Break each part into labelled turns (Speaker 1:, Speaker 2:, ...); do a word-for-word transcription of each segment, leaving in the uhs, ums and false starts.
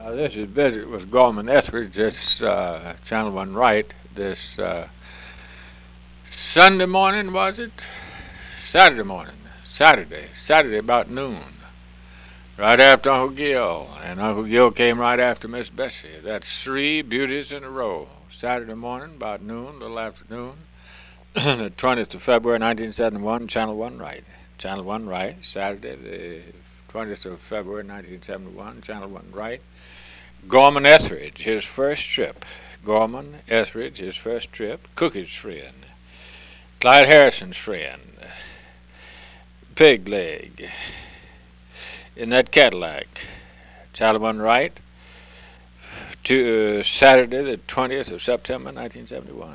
Speaker 1: Uh, this is visit with Gorman Etheridge. This uh, Channel One Right. This uh, Sunday morning, was it? Saturday morning. Saturday. Saturday about noon. Right after Uncle Gil, and Uncle Gil came right after Miss Bessie. That's three beauties in a row. Saturday morning about noon, little afternoon, the twentieth of February, nineteen seventy-one. Channel One Right. Channel One Right. Saturday, the twentieth of February, nineteen seventy-one. Channel One Right. Gorman Etheridge, his first trip. Gorman Etheridge, his first trip. Cookie's friend. Clyde Harrison's friend. Pig Leg. In that Cadillac. Channel One Right. To uh, Saturday, the twentieth of September, nineteen seventy-one.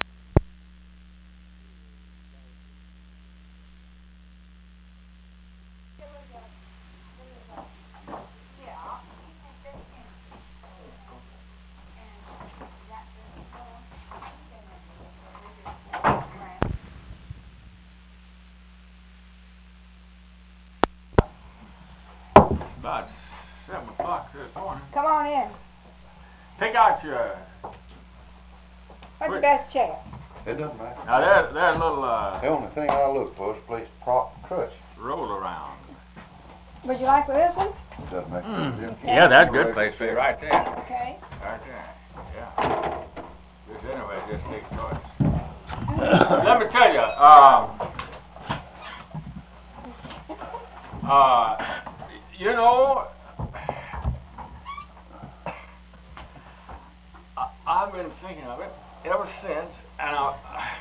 Speaker 1: About seven o'clock this morning.
Speaker 2: Come on in.
Speaker 1: Take out your.
Speaker 2: What's the best chair?
Speaker 3: It doesn't matter.
Speaker 1: Now there's there's a little uh,
Speaker 3: The only thing I look for is a place to prop the crutch.
Speaker 1: roll around.
Speaker 2: Would you like this one?
Speaker 3: It doesn't make
Speaker 1: Mm.
Speaker 3: any difference.
Speaker 1: Yeah, that's a good place for you right there.
Speaker 2: Okay.
Speaker 1: Right there. Yeah. Just anyway, just take choice. Let me tell you, um, uh, you know, I, I've been thinking of it ever since, and I,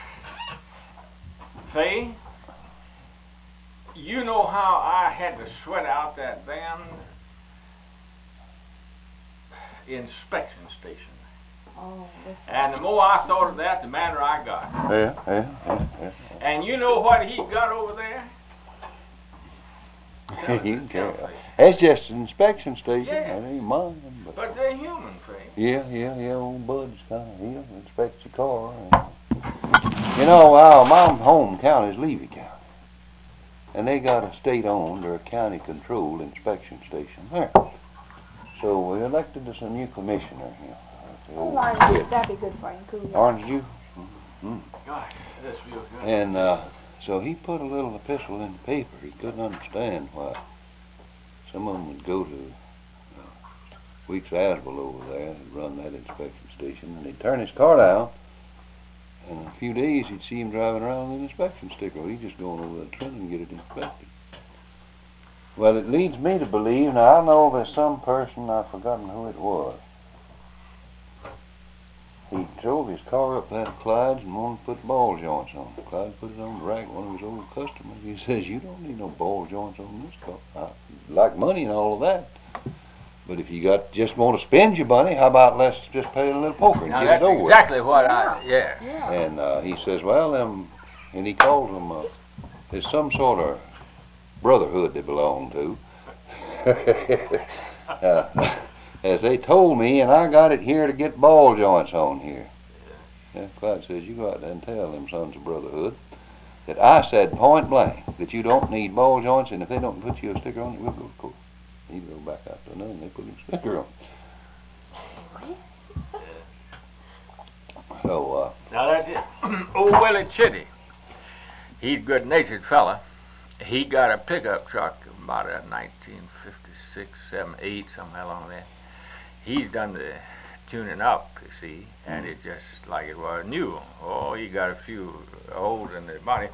Speaker 1: Faye, you know how I had to sweat out that damn inspection station.
Speaker 2: Oh, this
Speaker 1: And the more I thought of that, the madder I got.
Speaker 3: Yeah, yeah, yeah, yeah.
Speaker 1: And you know what he got over there?
Speaker 3: You can tell. It's just an inspection station.
Speaker 1: Yeah.
Speaker 3: That ain't mine. But
Speaker 1: But they're human, Faye.
Speaker 3: yeah, yeah, yeah. Old Bud's kind of he'll inspect your car. And, you know, uh, my home county is Levy County, and they got a state-owned or a county-controlled inspection station there. So we elected us a new commissioner here. The old
Speaker 2: orange
Speaker 3: Fred.
Speaker 2: juice, that'd be good for you. Cool you.
Speaker 3: Orange juice. Mm-hmm.
Speaker 1: Gosh, this feels good.
Speaker 3: And uh, so he put a little epistle in the paper. He couldn't understand why some of them would go to uh, Weeks Asbel over there and run that inspection station, and he'd turn his car down, and in a few days he'd see him driving around with an inspection sticker. He's just going over to Trenton and get it inspected. Well, it leads me to believe, now I know there's some person, I've forgotten who it was. He drove his car up there to Clyde's and wanted to put ball joints on it. Clyde put it on the rack, one of his old customers. He says, you don't need no ball joints on this car. I like money and all of that. But if you got just want to spend your money, how about let's just play a little poker and
Speaker 1: Now
Speaker 3: get
Speaker 1: that's
Speaker 3: it over with.
Speaker 1: exactly what I, yeah.
Speaker 2: Yeah.
Speaker 3: And uh, he says, well, um, and he calls them, uh, there's some sort of brotherhood they belong to. uh, as they told me, and I got it here to get ball joints on here. Yeah, Clyde says, you go out there and tell them sons of brotherhood that I said point blank that you don't need ball joints, and if they don't put you a sticker on it, we'll go to court. He go back out to another, and they put him a sticker on. So, uh,
Speaker 1: Now that's it. Old Willie Chitty, he's a good-natured fella. He got a pickup truck about a nineteen fifty-six, seven, eight, somewhere along there. He's done the tuning up, you see, and it just like it was new. Oh, he got a few holes in the body.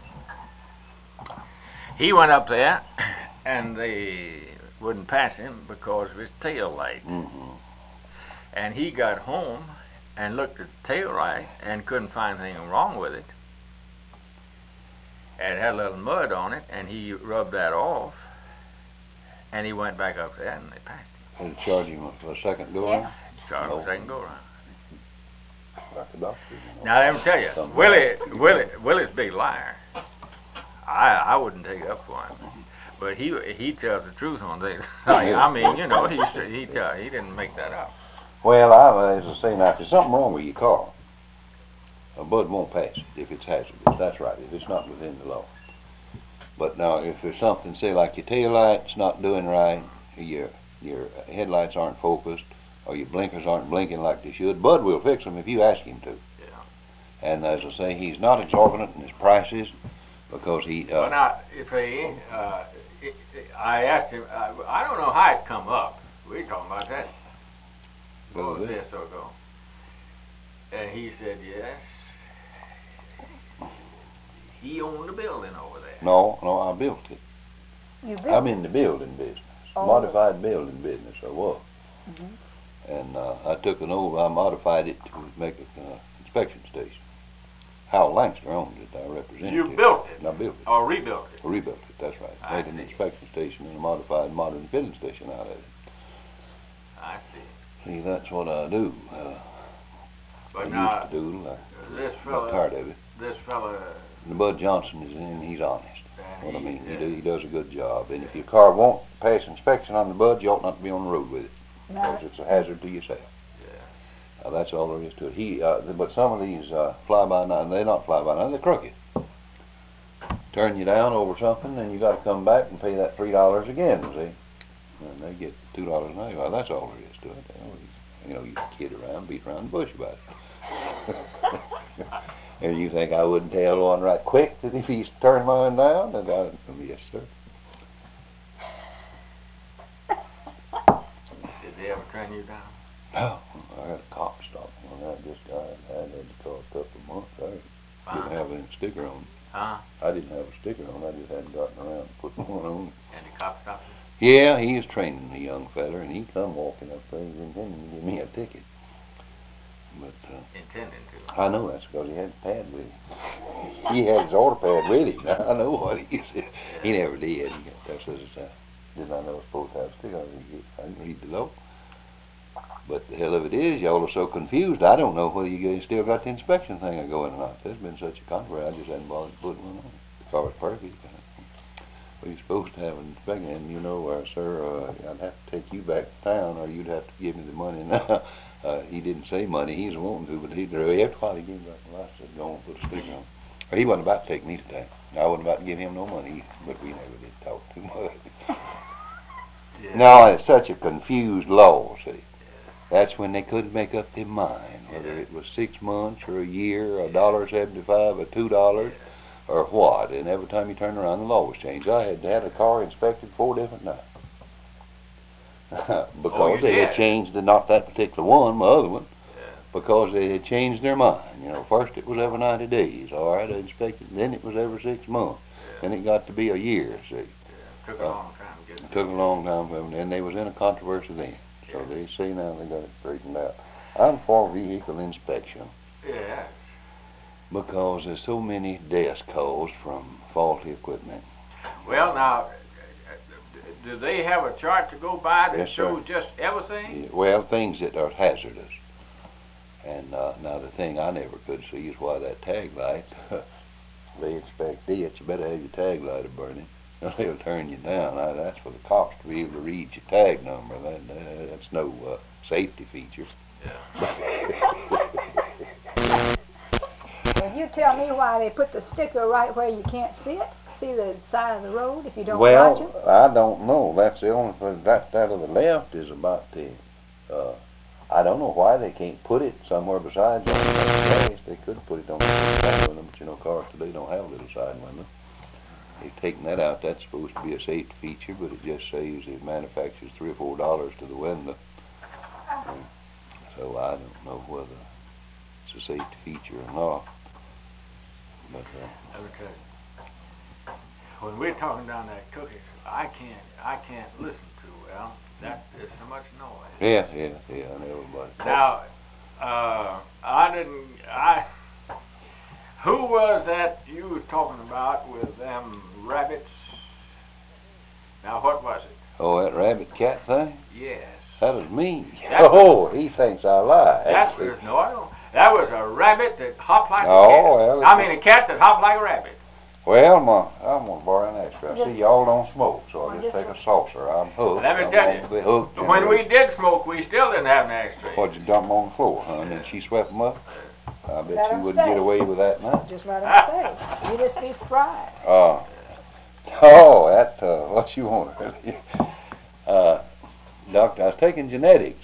Speaker 1: He went up there, and they wouldn't pass him because of his tail light.
Speaker 3: mm-hmm.
Speaker 1: And he got home and looked at the tail light and couldn't find anything wrong with it. And it had a little mud on it, and he rubbed that off, and he went back up there, and they passed him.
Speaker 3: Did they charge him for a second go around?
Speaker 1: Charged him
Speaker 3: No.
Speaker 1: a second go around.
Speaker 3: Like the doctor, you know.
Speaker 1: Now let me tell you,
Speaker 3: Something
Speaker 1: Willie,
Speaker 3: like that.
Speaker 1: Willie, Willie's a big liar. I I wouldn't take up for him, but he he tells the truth on things. I mean, you know, he he tell, he didn't make that up.
Speaker 3: Well, I, as I say now, if there's something wrong with your car, a bud won't pass it if it's hazardous. That's right, if it's not within the law. But now, if there's something, say like your tail light's not doing right, your your headlights aren't focused, or your blinkers aren't blinking like they should, Bud will fix them if you ask him to.
Speaker 1: Yeah.
Speaker 3: And as I say, he's not exorbitant in his prices because he. Uh,
Speaker 1: well, now, if he, uh, it, it, I asked him, uh, I don't know how it come up. We were talking about that. What was this or ago? And he said, yes. He owned the building over there.
Speaker 3: No, no, I built it.
Speaker 2: You built
Speaker 3: I'm in the building business,
Speaker 2: Oh.
Speaker 3: modified building business. I was,
Speaker 2: Mhm.
Speaker 3: and uh, I took an old, I modified it to make an uh, inspection station. Hal Langster owned it. I represented
Speaker 1: You
Speaker 3: it.
Speaker 1: built it?
Speaker 3: And I built it.
Speaker 1: Or rebuilt it?
Speaker 3: Rebuilt it. That's right.
Speaker 1: I
Speaker 3: Made an
Speaker 1: see.
Speaker 3: inspection station and a modified modern filling station out of it.
Speaker 1: I see.
Speaker 3: See, that's what I do. Uh,
Speaker 1: But
Speaker 3: I
Speaker 1: now,
Speaker 3: used to doodle. I
Speaker 1: this
Speaker 3: got
Speaker 1: fella,
Speaker 3: tired of it.
Speaker 1: this fella,
Speaker 3: And Bud Johnson is in. He's honest.
Speaker 1: and
Speaker 3: What I
Speaker 1: he,
Speaker 3: mean, he,
Speaker 1: uh,
Speaker 3: do, he does a good job. And if your car won't pass inspection on the Bud, you ought not to be on the road with it,
Speaker 2: No.
Speaker 3: because it's a hazard to yourself.
Speaker 1: yeah.
Speaker 3: Uh, that's all there is to it. He, uh, th- but some of these uh, fly-by-night, they're not fly-by-night, they're crooked. Turn you down over something, and you got to come back and pay that three dollars again. See, and they get two dollars an hour. Well, that's all there is to it. You know, you, you know, you kid around, beat around the bush about it. And you think I wouldn't tell one right quick that if he's turned mine down? And I, yes, sir.
Speaker 1: Did they ever turn you down?
Speaker 3: No, I had a cop stop when I just got it. I had the car a couple of months. I
Speaker 1: Huh?
Speaker 3: didn't have any sticker on it.
Speaker 1: Huh?
Speaker 3: I didn't have a sticker on it. I just hadn't gotten around to putting one on.
Speaker 1: And the cop stopped you?
Speaker 3: Yeah, he was training the young feller, and he come walking up there. He was intending to give me a ticket. But uh,
Speaker 1: Intending to.
Speaker 3: I know that's because he had the pad with him. He had his order pad with him. I know what he said. He never did. He got that says uh, didn't I know I was supposed to have a sticker on it? I didn't read the law. But the hell of it is, y'all are so confused. I don't know whether you guys still got the inspection thing going or not. There's been such a controversy. I just hadn't bothered to put one on. The car's perfect. Well, you're supposed to have an inspection, and you know, uh, sir, uh, I'd have to take you back to town, or you'd have to give me the money. Now, uh, he didn't say money. He was wanting to, but he after a while he gave me back the license. Said, go on, put a sticker on. Or he wasn't about to take me to town. I wasn't about to give him no money, but we never did talk too much.
Speaker 1: Yeah.
Speaker 3: No, it's such a confused law, see. That's when they couldn't make up their mind, whether it was six months or a year, a dollar seventy-five or two dollars, or what. And every time you turned around, the law was changed. I had had a car inspected four different times. Because
Speaker 1: Oh, you
Speaker 3: they
Speaker 1: did?
Speaker 3: had changed, the, not that particular one, my other one,
Speaker 1: Yeah.
Speaker 3: because they had changed their mind. You know, first it was every ninety days, all right, I inspected, then it was every six months.
Speaker 1: Yeah.
Speaker 3: Then it got to be a year, see.
Speaker 1: Yeah. Took a
Speaker 3: Uh,
Speaker 1: long time to get
Speaker 3: It took a long time for them, and they was in a controversy then. So
Speaker 1: Yeah.
Speaker 3: they say now they got it straightened out. I'm for vehicle inspection
Speaker 1: Yeah.
Speaker 3: because there's so many deaths caused from faulty equipment.
Speaker 1: Well, now, do they have a chart to go by that
Speaker 3: Yes, sir.
Speaker 1: shows just everything?
Speaker 3: Yeah, well, things that are hazardous. And uh, now the thing I never could see is why that tag light, they inspect it, you better have your tag light burning. They'll turn you down. I, that's for the cops to be able to read your tag number. That, that That's no uh, safety feature.
Speaker 1: Yeah.
Speaker 2: Well, you tell me why they put the sticker right where you can't see it, see the side of the road if you don't
Speaker 3: Well,
Speaker 2: watch it?
Speaker 3: I don't know. That's the only thing. That that of the left is about the. Uh, I don't know why they can't put it somewhere besides on the gas. They could put it on the side window, but you know, cars today don't have a little side window. They've taken that out. That's supposed to be a safety feature, but it just saves it manufactures three or four dollars to the window. And so I don't know whether it's a safety feature or not. But uh,
Speaker 1: Let me tell you. When we're talking down that cookies, I can't, I can't listen to well. That is so much noise.
Speaker 3: yeah, yeah, yeah. I know everybody.
Speaker 1: Now, uh, I didn't. I. Who was that you was talking about with them rabbits? Now, what was it?
Speaker 3: Oh, that rabbit cat thing?
Speaker 1: Yes.
Speaker 3: That was me.
Speaker 1: That
Speaker 3: oh, he thinks I lie.
Speaker 1: That's
Speaker 3: Actually.
Speaker 1: no, I don't. That was a rabbit that hopped like
Speaker 3: Oh,
Speaker 1: a cat.
Speaker 3: well,
Speaker 1: I mean, a cat that hopped like a rabbit.
Speaker 3: Well, my, I'm going to borrow an extra. I see y'all don't smoke, so I'll just take a saucer. I'm hooked.
Speaker 1: Let me
Speaker 3: I'm
Speaker 1: tell
Speaker 3: gonna
Speaker 1: you,
Speaker 3: be hooked
Speaker 1: But
Speaker 3: and
Speaker 1: when we
Speaker 3: ready.
Speaker 1: did smoke, we still didn't have an ashtray.
Speaker 3: What'd you dump 'em on the floor, huh? And then she swept them up? I bet
Speaker 2: Let
Speaker 3: you
Speaker 2: 'em
Speaker 3: wouldn't
Speaker 2: stay.
Speaker 3: get away with that now.
Speaker 2: Just let them stay. You just be surprised.
Speaker 3: Uh, oh, that, uh, what you want? uh, doctor, I was taking genetics.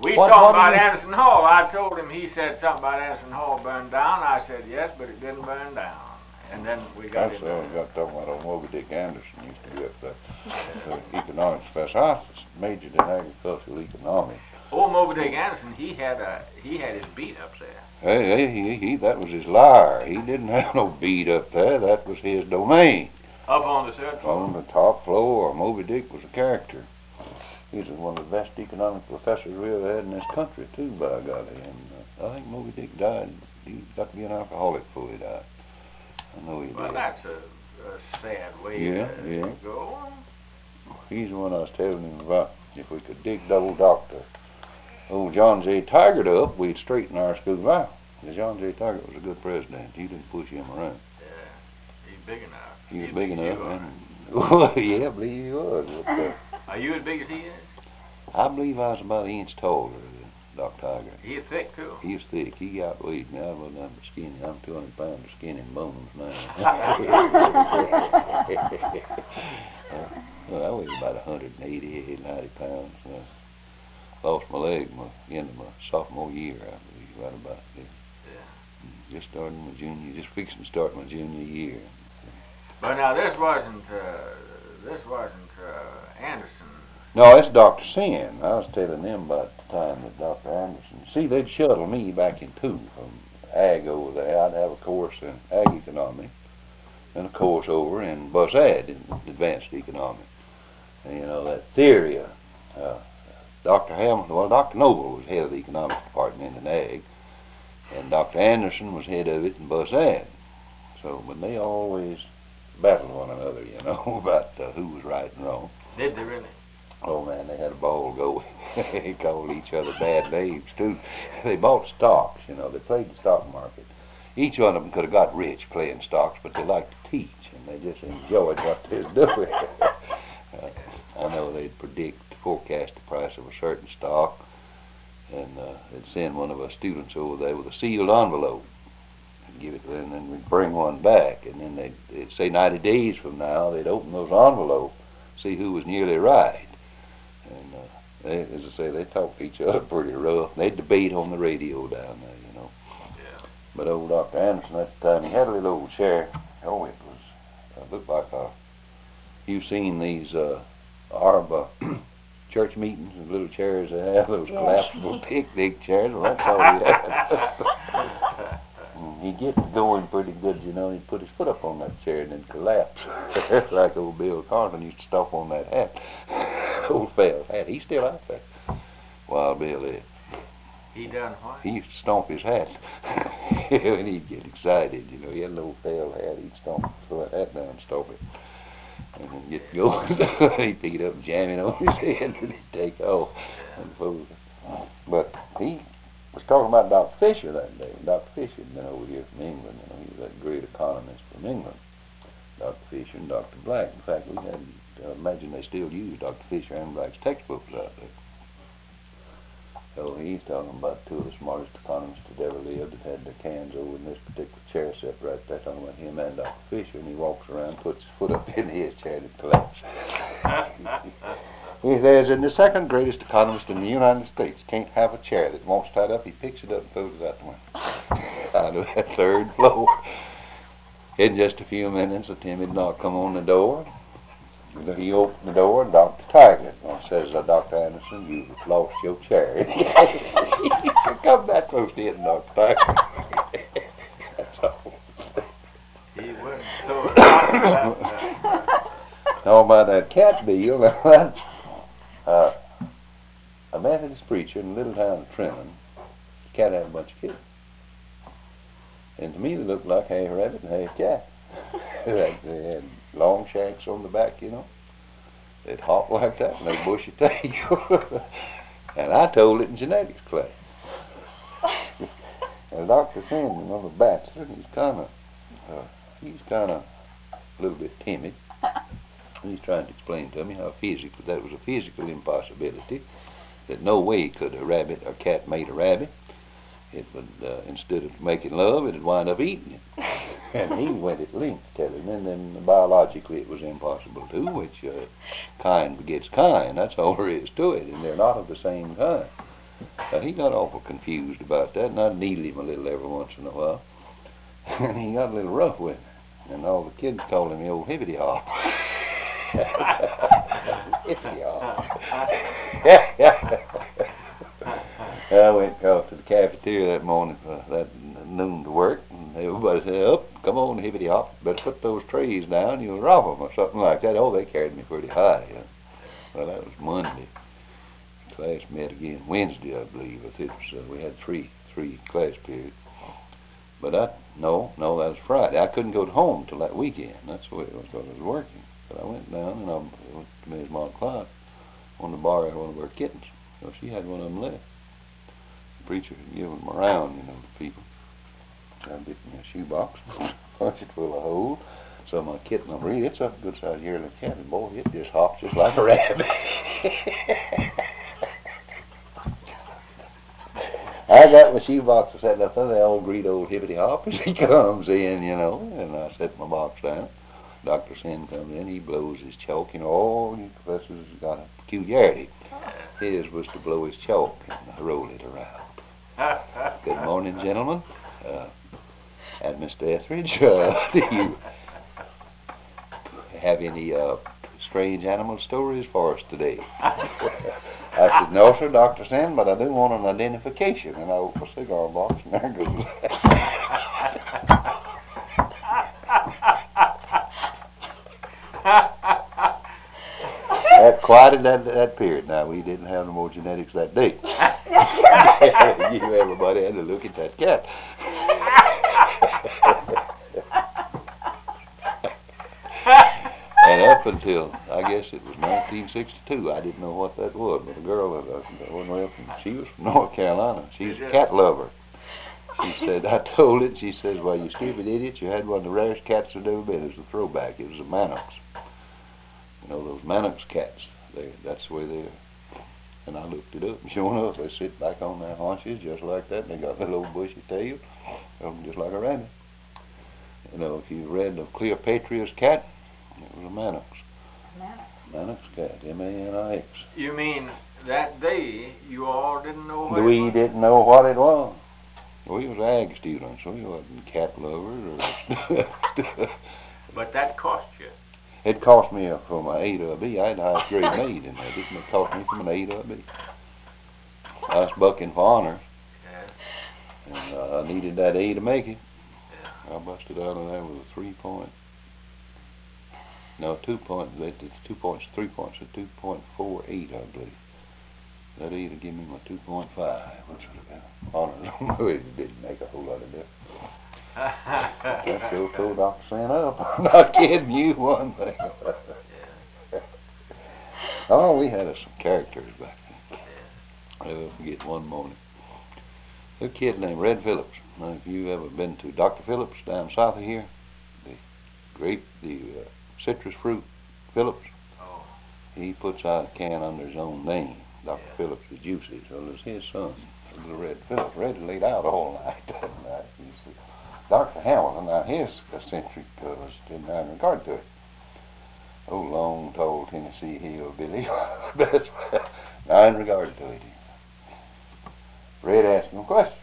Speaker 1: We
Speaker 3: What-
Speaker 1: talked
Speaker 3: what
Speaker 1: about
Speaker 3: do you-
Speaker 1: Anderson Hall. I told him, he said something about Anderson Hall burned down. I said, yes, but it didn't burn down. And then we got
Speaker 3: That's
Speaker 1: it.
Speaker 3: all we got talking about old Moby Dick Anderson used to be up there. The economics professor. I majored in agricultural economics.
Speaker 1: Old Moby Dick Anderson, he had a he had his beat up there.
Speaker 3: Hey, hey, he, he, that was his lyre. He didn't have no beat up there. That was his domain.
Speaker 1: Up on the third floor.
Speaker 3: On the top floor, Moby Dick was a character. He was one of the best economic professors we ever had in this country, too, by golly. And uh, I think Moby Dick died. He got to be an alcoholic before he died. I know he
Speaker 1: Well,
Speaker 3: did.
Speaker 1: that's a, a sad way
Speaker 3: Yeah,
Speaker 1: to
Speaker 3: yeah.
Speaker 1: go.
Speaker 3: He's the one I was telling him about. If we could dig double doctor old John J. Taggart up, we'd straighten our school out. And John J. Taggart was a good president. He didn't push him around.
Speaker 1: Yeah, he's big enough.
Speaker 3: He was
Speaker 1: He's
Speaker 3: big
Speaker 1: as
Speaker 3: enough.
Speaker 1: you are.
Speaker 3: And, well, yeah, I believe he was. But, uh,
Speaker 1: Are you as big as he is?
Speaker 3: I believe I was about an inch taller than Doctor Taggart.
Speaker 1: He's thick too.
Speaker 3: He was thick. He outweighed me. I wasn't that skinny. I'm two hundred pounds of skin and bones now. Well, I weighed about one hundred eighty, ninety pounds. Uh, lost my leg my end of my sophomore year, I believe, right about there.
Speaker 1: Yeah.
Speaker 3: Just starting my junior, just fixing to start my junior year.
Speaker 1: But now this wasn't uh, this wasn't uh, Anderson.
Speaker 3: No, that's Doctor Sin. I was telling them about the time that Doctor Anderson. See, they'd shuttle me back in two from ag over there. I'd have a course in ag economics and a course over in bus ad in advanced economics. And you know that theory. Uh, uh, Doctor Hamilton, well, Doctor Noble was head of the economics department in ag, and Doctor Anderson was head of it in bus ad. So, but they always battled one another, you know, about uh, who was right and wrong.
Speaker 1: Did they really?
Speaker 3: Oh man, they had a ball going. They called each other bad names too. They bought stocks, you know. They played the stock market. Each one of them could have got rich playing stocks, but they liked to teach, and they just enjoyed what they was doing. uh, I know they'd predict, forecast the price of a certain stock, and uh, they'd send one of our students over there with a sealed envelope, and give it, and then we'd bring one back, and then they'd, they'd say ninety days from now they'd open those envelopes, see who was nearly right. And uh, they, as I say, they talk to each other pretty rough. They debate on the radio down there, you know.
Speaker 1: Yeah.
Speaker 3: But old Doctor Anderson at the time, he had a little old chair. Oh, it was uh, looked like a. You've seen these uh, Arab uh, church meetings, the little chairs they have, those
Speaker 2: Yeah.
Speaker 3: collapsible picnic chairs. Well, that's all he had. He'd get going pretty good, you know. He'd put his foot up on that chair and then collapse. Like old Bill Carlton used to stomp on that hat. Old Fell's hat. He's still out there. Wild Bill is.
Speaker 1: He done what?
Speaker 3: He used to stomp his hat. When he'd get excited, you know. He had an old Fell hat. He'd stomp, throw that hat down and stomp it. And then get going. He'd pick it up and jam it on his head and he'd take off. And fool. But he was talking about Doctor Fisher that day. Doctor Fisher had been over here from England. You know, he was that great economist from England. Doctor Fisher and Doctor Black. In fact, we had, uh, imagine they still use Doctor Fisher and Black's textbooks out there. So he's talking about two of the smartest economists that ever lived that had their cans over in this particular chair set right there, talking about him and Doctor Fisher, and he walks around, puts his foot up in his chair and collapses. He says, and the second greatest economist in the United States can't have a chair that won't tied up. He picks it up and throws it out the window. Out of that third floor. In just a few minutes, a timid knock come on the door. He opened the door, and Doctor Taggart says, uh, Doctor Anderson, you've lost your chair. He said, come back close to it, Doctor Taggart. That's all.
Speaker 1: He wouldn't throw it out.
Speaker 3: Now about that cat deal, that's uh, a Methodist preacher in the little town of Trenton. The cat had a bunch of kids. And to me they looked like half rabbit and half cat. Like they had long shanks on the back, you know. They'd hop like that and they'd bushy tail. And I told it in genetics class. And Doctor Sin, another bachelor, he's kind of, uh, he's kind of a little bit timid. He's trying to explain to me how physically, that was a physical impossibility, that no way could a rabbit or cat mate a rabbit. It would, uh, instead of making love, it would wind up eating it. And he went at length telling me, and then biologically it was impossible too, which uh, kind begets kind. That's all there is to it, and they're not of the same kind. Uh, he got awful confused about that, and I needled him a little every once in a while. And he got a little rough with me. And all the kids called him the old hippity hop. Hippity hop. I went across to the cafeteria that morning, uh, that noon to work, and everybody said, "Up, come on, hippity hop. Better put those trays down, you'll drop them," or something like that. Oh, they carried me pretty high. Yeah. Well, that was Monday. Class met again Wednesday, I believe. It was, uh, we had three three class periods. But I, no, no, that was Friday. I couldn't go home till that weekend. That's the way it was, because I was working. But I went down and I went to Miz Mont Clark, wanted to borrow one of her kittens. So she had one of them left. The preacher had given them around, you know, to people. I bit me a shoebox, punched it full of holes. So my kitten, I'm reading, it's a good sized yearling cat, and boy, it just hops just like a rabbit. I got my shoebox set up there, the old great old hippity hop as he comes in, you know, and I set my box down. Doctor Sin comes in, he blows his chalk, you know, all the professors got a peculiarity. His was to blow his chalk and roll it around. Good morning, gentlemen. Uh, and Mister Etheridge, uh, do you have any uh, strange animal stories for us today? I said, "No, sir, Doctor Sin, but I do want an identification." And I opened a cigar box, and there goes. That quieted that, that period. Now, we didn't have no more genetics that day. You everybody had to look at that cat. And up until, I guess it was nineteen sixty-two, I didn't know what that was. But a girl that I wasn't well, she was from North Carolina. She's a cat lover. She said, I told it, she says, "Well, you stupid idiot, you had one of the rarest cats that ever been." It was a throwback. It was a Mannix. You know, those Mannix cats. They, that's the way they are. And I looked it up, and sure enough, they sit back on their haunches just like that, and they got little old bushy tails, just like a rabbit. You know, if you read of Cleopatra's cat, it was a Mannix.
Speaker 2: Mannix.
Speaker 3: Mannix cat, M A N I X.
Speaker 1: You mean that day you all didn't know what
Speaker 3: we
Speaker 1: it was?
Speaker 3: didn't know what it was. We was ag students. We wasn't cat lovers. Or
Speaker 1: But that cost you.
Speaker 3: It cost me a, from an A to a B. I had a high grade maid in there. Didn't it cost me from an A to a B? I was bucking for honors.
Speaker 1: Yeah.
Speaker 3: And uh, I needed that A to make it.
Speaker 1: Yeah.
Speaker 3: I busted out of there with a three point. No, two point. It's two points, three points. A two point four eight, I believe. That A to give me my two point five. What's it? Honors. It didn't make a whole lot of difference. That sure told Doctor Sin up. I'm not kidding you one thing.
Speaker 1: Yeah.
Speaker 3: Oh, we had uh, some characters back then. I'll never forget one morning. A kid named Red Phillips. Now, if you've ever been to Doctor Phillips down south of here, the grape, the uh, citrus fruit Phillips,
Speaker 1: Oh.
Speaker 3: he puts out a can under his own name. Doctor
Speaker 1: Yeah.
Speaker 3: Phillips is Juicy, so it was his son, little Red Phillips. Red laid out all night that night. You see. Doctor Hamilton, now his eccentric uh, was in regard to it. Oh, long, tall Tennessee hillbilly. Now, in regard to it, Red asked him a question.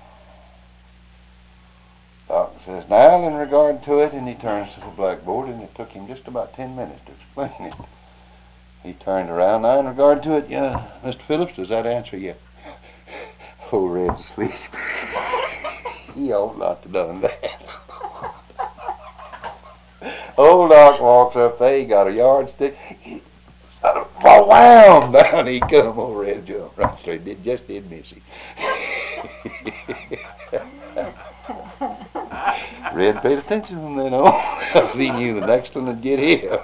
Speaker 3: Doctor says, "Now, in regard to it," and he turns to the blackboard, and it took him just about ten minutes to explain it. He turned around. "Now, in regard to it, yeah, Mister Phillips, does that answer you?" Oh, Red's asleep. He ought not to done that. Old Doc walks up there, he got a yardstick. He wham! Down he come over Red jump right straight. Did just did miss him. Red paid attention from then on. He knew the next one would get here.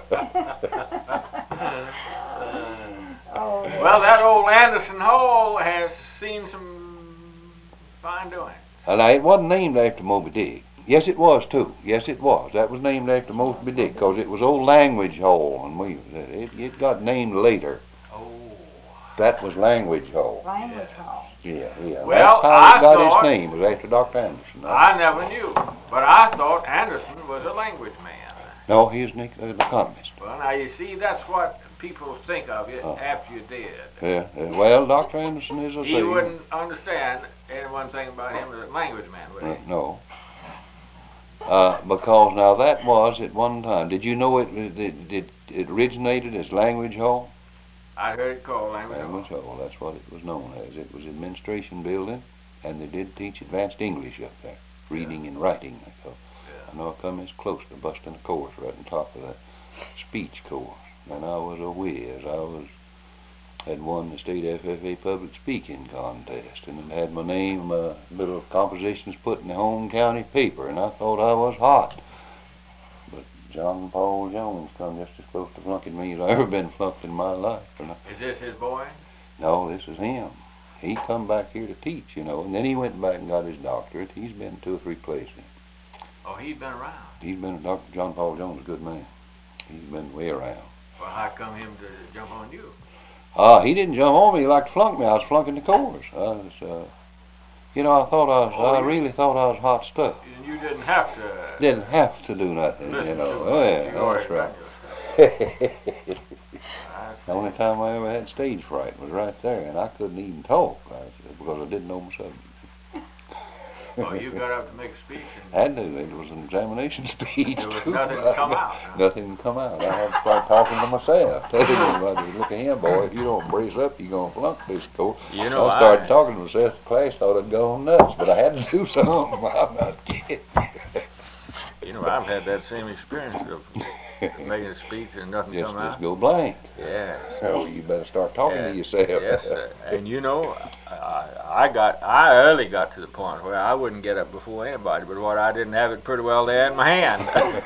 Speaker 2: Oh,
Speaker 1: Well, that old Anderson Hall has seen some fine doing.
Speaker 3: And now, it wasn't named after Moby Dick. Yes, it was, too. Yes, it was. That was named after Moby Dick, because it was Old Language Hall, and we it, it got named later.
Speaker 1: Oh.
Speaker 3: That was Language Hall.
Speaker 2: Language hall.
Speaker 3: Yeah, yeah.
Speaker 1: Well,
Speaker 3: That's how
Speaker 1: I
Speaker 3: it got
Speaker 1: thought-
Speaker 3: its name, was after Doctor Anderson.
Speaker 1: I never knew, but I thought Anderson was a language man.
Speaker 3: No, he was an ec- an economist.
Speaker 1: Well, now you see, that's what people think of you
Speaker 3: uh,
Speaker 1: after you're dead.
Speaker 3: Yeah, yeah. Well, Doctor Anderson is a
Speaker 1: He wouldn't understand anyone thinking about him as a language man, would he?
Speaker 3: Uh, no. Uh, because now that was at one time. Did you know it? It, it, it originated as Language Hall.
Speaker 1: I heard it called Language,
Speaker 3: Language
Speaker 1: Hall.
Speaker 3: Hall. That's what it was known as. It was an administration building, and they did teach advanced English up there, reading
Speaker 1: yeah.
Speaker 3: and writing. So
Speaker 1: yeah.
Speaker 3: I know I come as close to busting a course right on top of that speech course, and I was a whiz. I was had won the state F F A public speaking contest, and it had my name, uh, little compositions put in the home county paper, and I thought I was hot. But John Paul Jones come just as close to flunking me as I ever been flunked in my life. And I,
Speaker 1: Is this his boy?
Speaker 3: no, this is him. He come back here to teach, you know, and then he went back and got his doctorate. He's been two or three places.
Speaker 1: Oh, he's been around.
Speaker 3: He's been, Doctor John Paul Jones, a good man. He's been way around.
Speaker 1: Well, how come him to jump on you?
Speaker 3: Ah, uh, he didn't jump on me. He liked to flunk me. I was flunking the course. I was, uh, you know, I thought I was,
Speaker 1: oh,
Speaker 3: I really thought I was hot stuff.
Speaker 1: And you didn't have to.
Speaker 3: Didn't have to do nothing, you know. Oh, yeah, that's right. The only time I ever had stage fright was right there, and I couldn't even talk I, because I didn't know my subject.
Speaker 1: Oh, you got up to make a speech. And
Speaker 3: I knew it was an examination speech.
Speaker 1: There was nothing to come out. Huh?
Speaker 3: Nothing to come out. I had to start talking to myself. Telling everybody, look at him, boy. If you don't brace up, you're gonna flunk this course.
Speaker 1: You know,
Speaker 3: I started
Speaker 1: I,
Speaker 3: talking to myself. The class thought I'd gone nuts, but I had to do something. I'm not kidding.
Speaker 1: You know, I've had that same experience of making a speech and nothing
Speaker 3: just,
Speaker 1: come
Speaker 3: just
Speaker 1: out.
Speaker 3: go blank.
Speaker 1: Yeah.
Speaker 3: So you better start talking
Speaker 1: yeah.
Speaker 3: to yourself.
Speaker 1: Yes, sir. And you know, I, I got, I early got to the point where I wouldn't get up before anybody, but what I didn't have it pretty well there in my hand.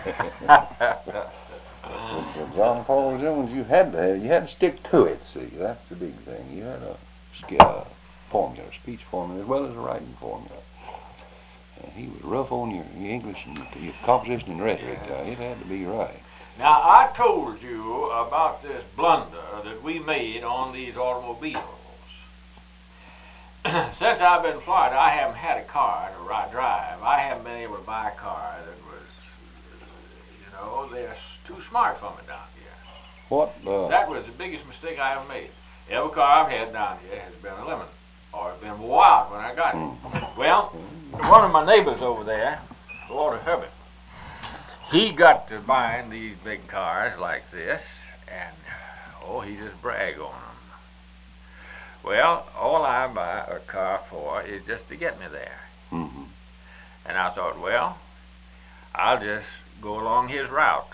Speaker 3: Well, John Paul Jones, you had to have, you had to stick to it. See, that's the big thing. You had a uh, formula, a speech formula, as well as a writing formula. And he was rough on your, your English and your composition and rhetoric. Uh, it had to be right.
Speaker 1: Now, I told you about this blunder that we made on these automobiles. Since I've been in Florida, I haven't had a car to ride, drive. I haven't been able to buy a car that was, you know, they're too smart for me down here.
Speaker 3: What? Uh,
Speaker 1: that was the biggest mistake I ever made. Every car I've had down here has been a lemon, or it's been wild when I got it. Mm. Well, one of my neighbors over there, Walter Herbert, he got to buying these big cars like this, and, oh, he just brag on them. Well, all I buy a car for is just to get me there.
Speaker 3: Mm-hmm.
Speaker 1: And I thought, well, I'll just go along his route.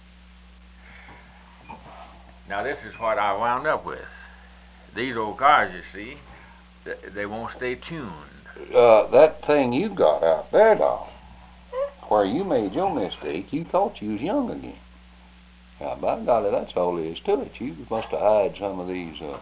Speaker 1: Now, this is what I wound up with. These old cars, you see, they won't stay tuned.
Speaker 3: Uh, that thing you got out there, dog, where you made your mistake, you thought you was young again. Now, by golly, that's all there is to it. You must have eyed some of these uh,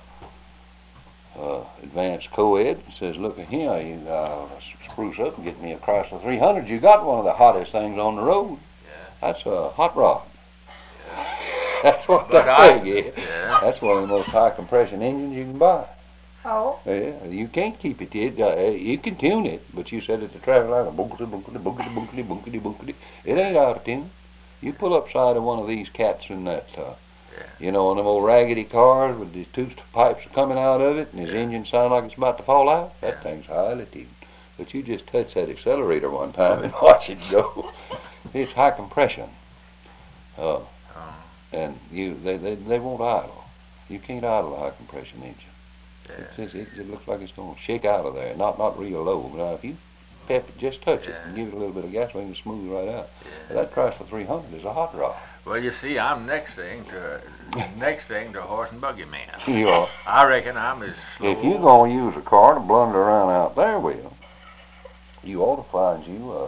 Speaker 3: uh, advanced co-ed and says, look at here, you uh, spruce up and get me a Chrysler three hundred. You got one of the hottest things on the road.
Speaker 1: Yeah.
Speaker 3: That's a hot rod.
Speaker 1: Yeah.
Speaker 3: That's what
Speaker 1: but
Speaker 3: that
Speaker 1: I,
Speaker 3: thing is.
Speaker 1: Yeah.
Speaker 3: That's one of the most high compression engines you can buy.
Speaker 2: Oh.
Speaker 3: Yeah, you can't keep it. it uh, you can tune it, but you said it's a traffic light, bunkity, bunkity, bunkity, bunkity, bunkity, bunkity. It ain't out of tune. You pull upside of one of these cats in that, uh,
Speaker 1: yeah.
Speaker 3: you know, one of them old raggedy cars with these two pipes coming out of it, and his
Speaker 1: yeah.
Speaker 3: engine sound like it's about to fall out. That
Speaker 1: yeah.
Speaker 3: thing's highly tuned. But you just touch that accelerator one time and watch it go. It's high compression. Uh,
Speaker 1: oh.
Speaker 3: And you, they, they, they won't idle. You can't idle a high compression engine.
Speaker 1: Yeah.
Speaker 3: It's just, it, it looks like it's going to shake out of there. Not not real low, but uh, if you pep it, just touch
Speaker 1: yeah.
Speaker 3: it and give it a little bit of gasoline, it'll smooth right out.
Speaker 1: Yeah.
Speaker 3: That Chrysler three hundred is a hot rod.
Speaker 1: Well, you see, I'm next thing to next thing to horse and buggy man.
Speaker 3: You are.
Speaker 1: I reckon I'm as slow.
Speaker 3: If you're going to use a car to blunder around out there with, you ought to find you. Uh,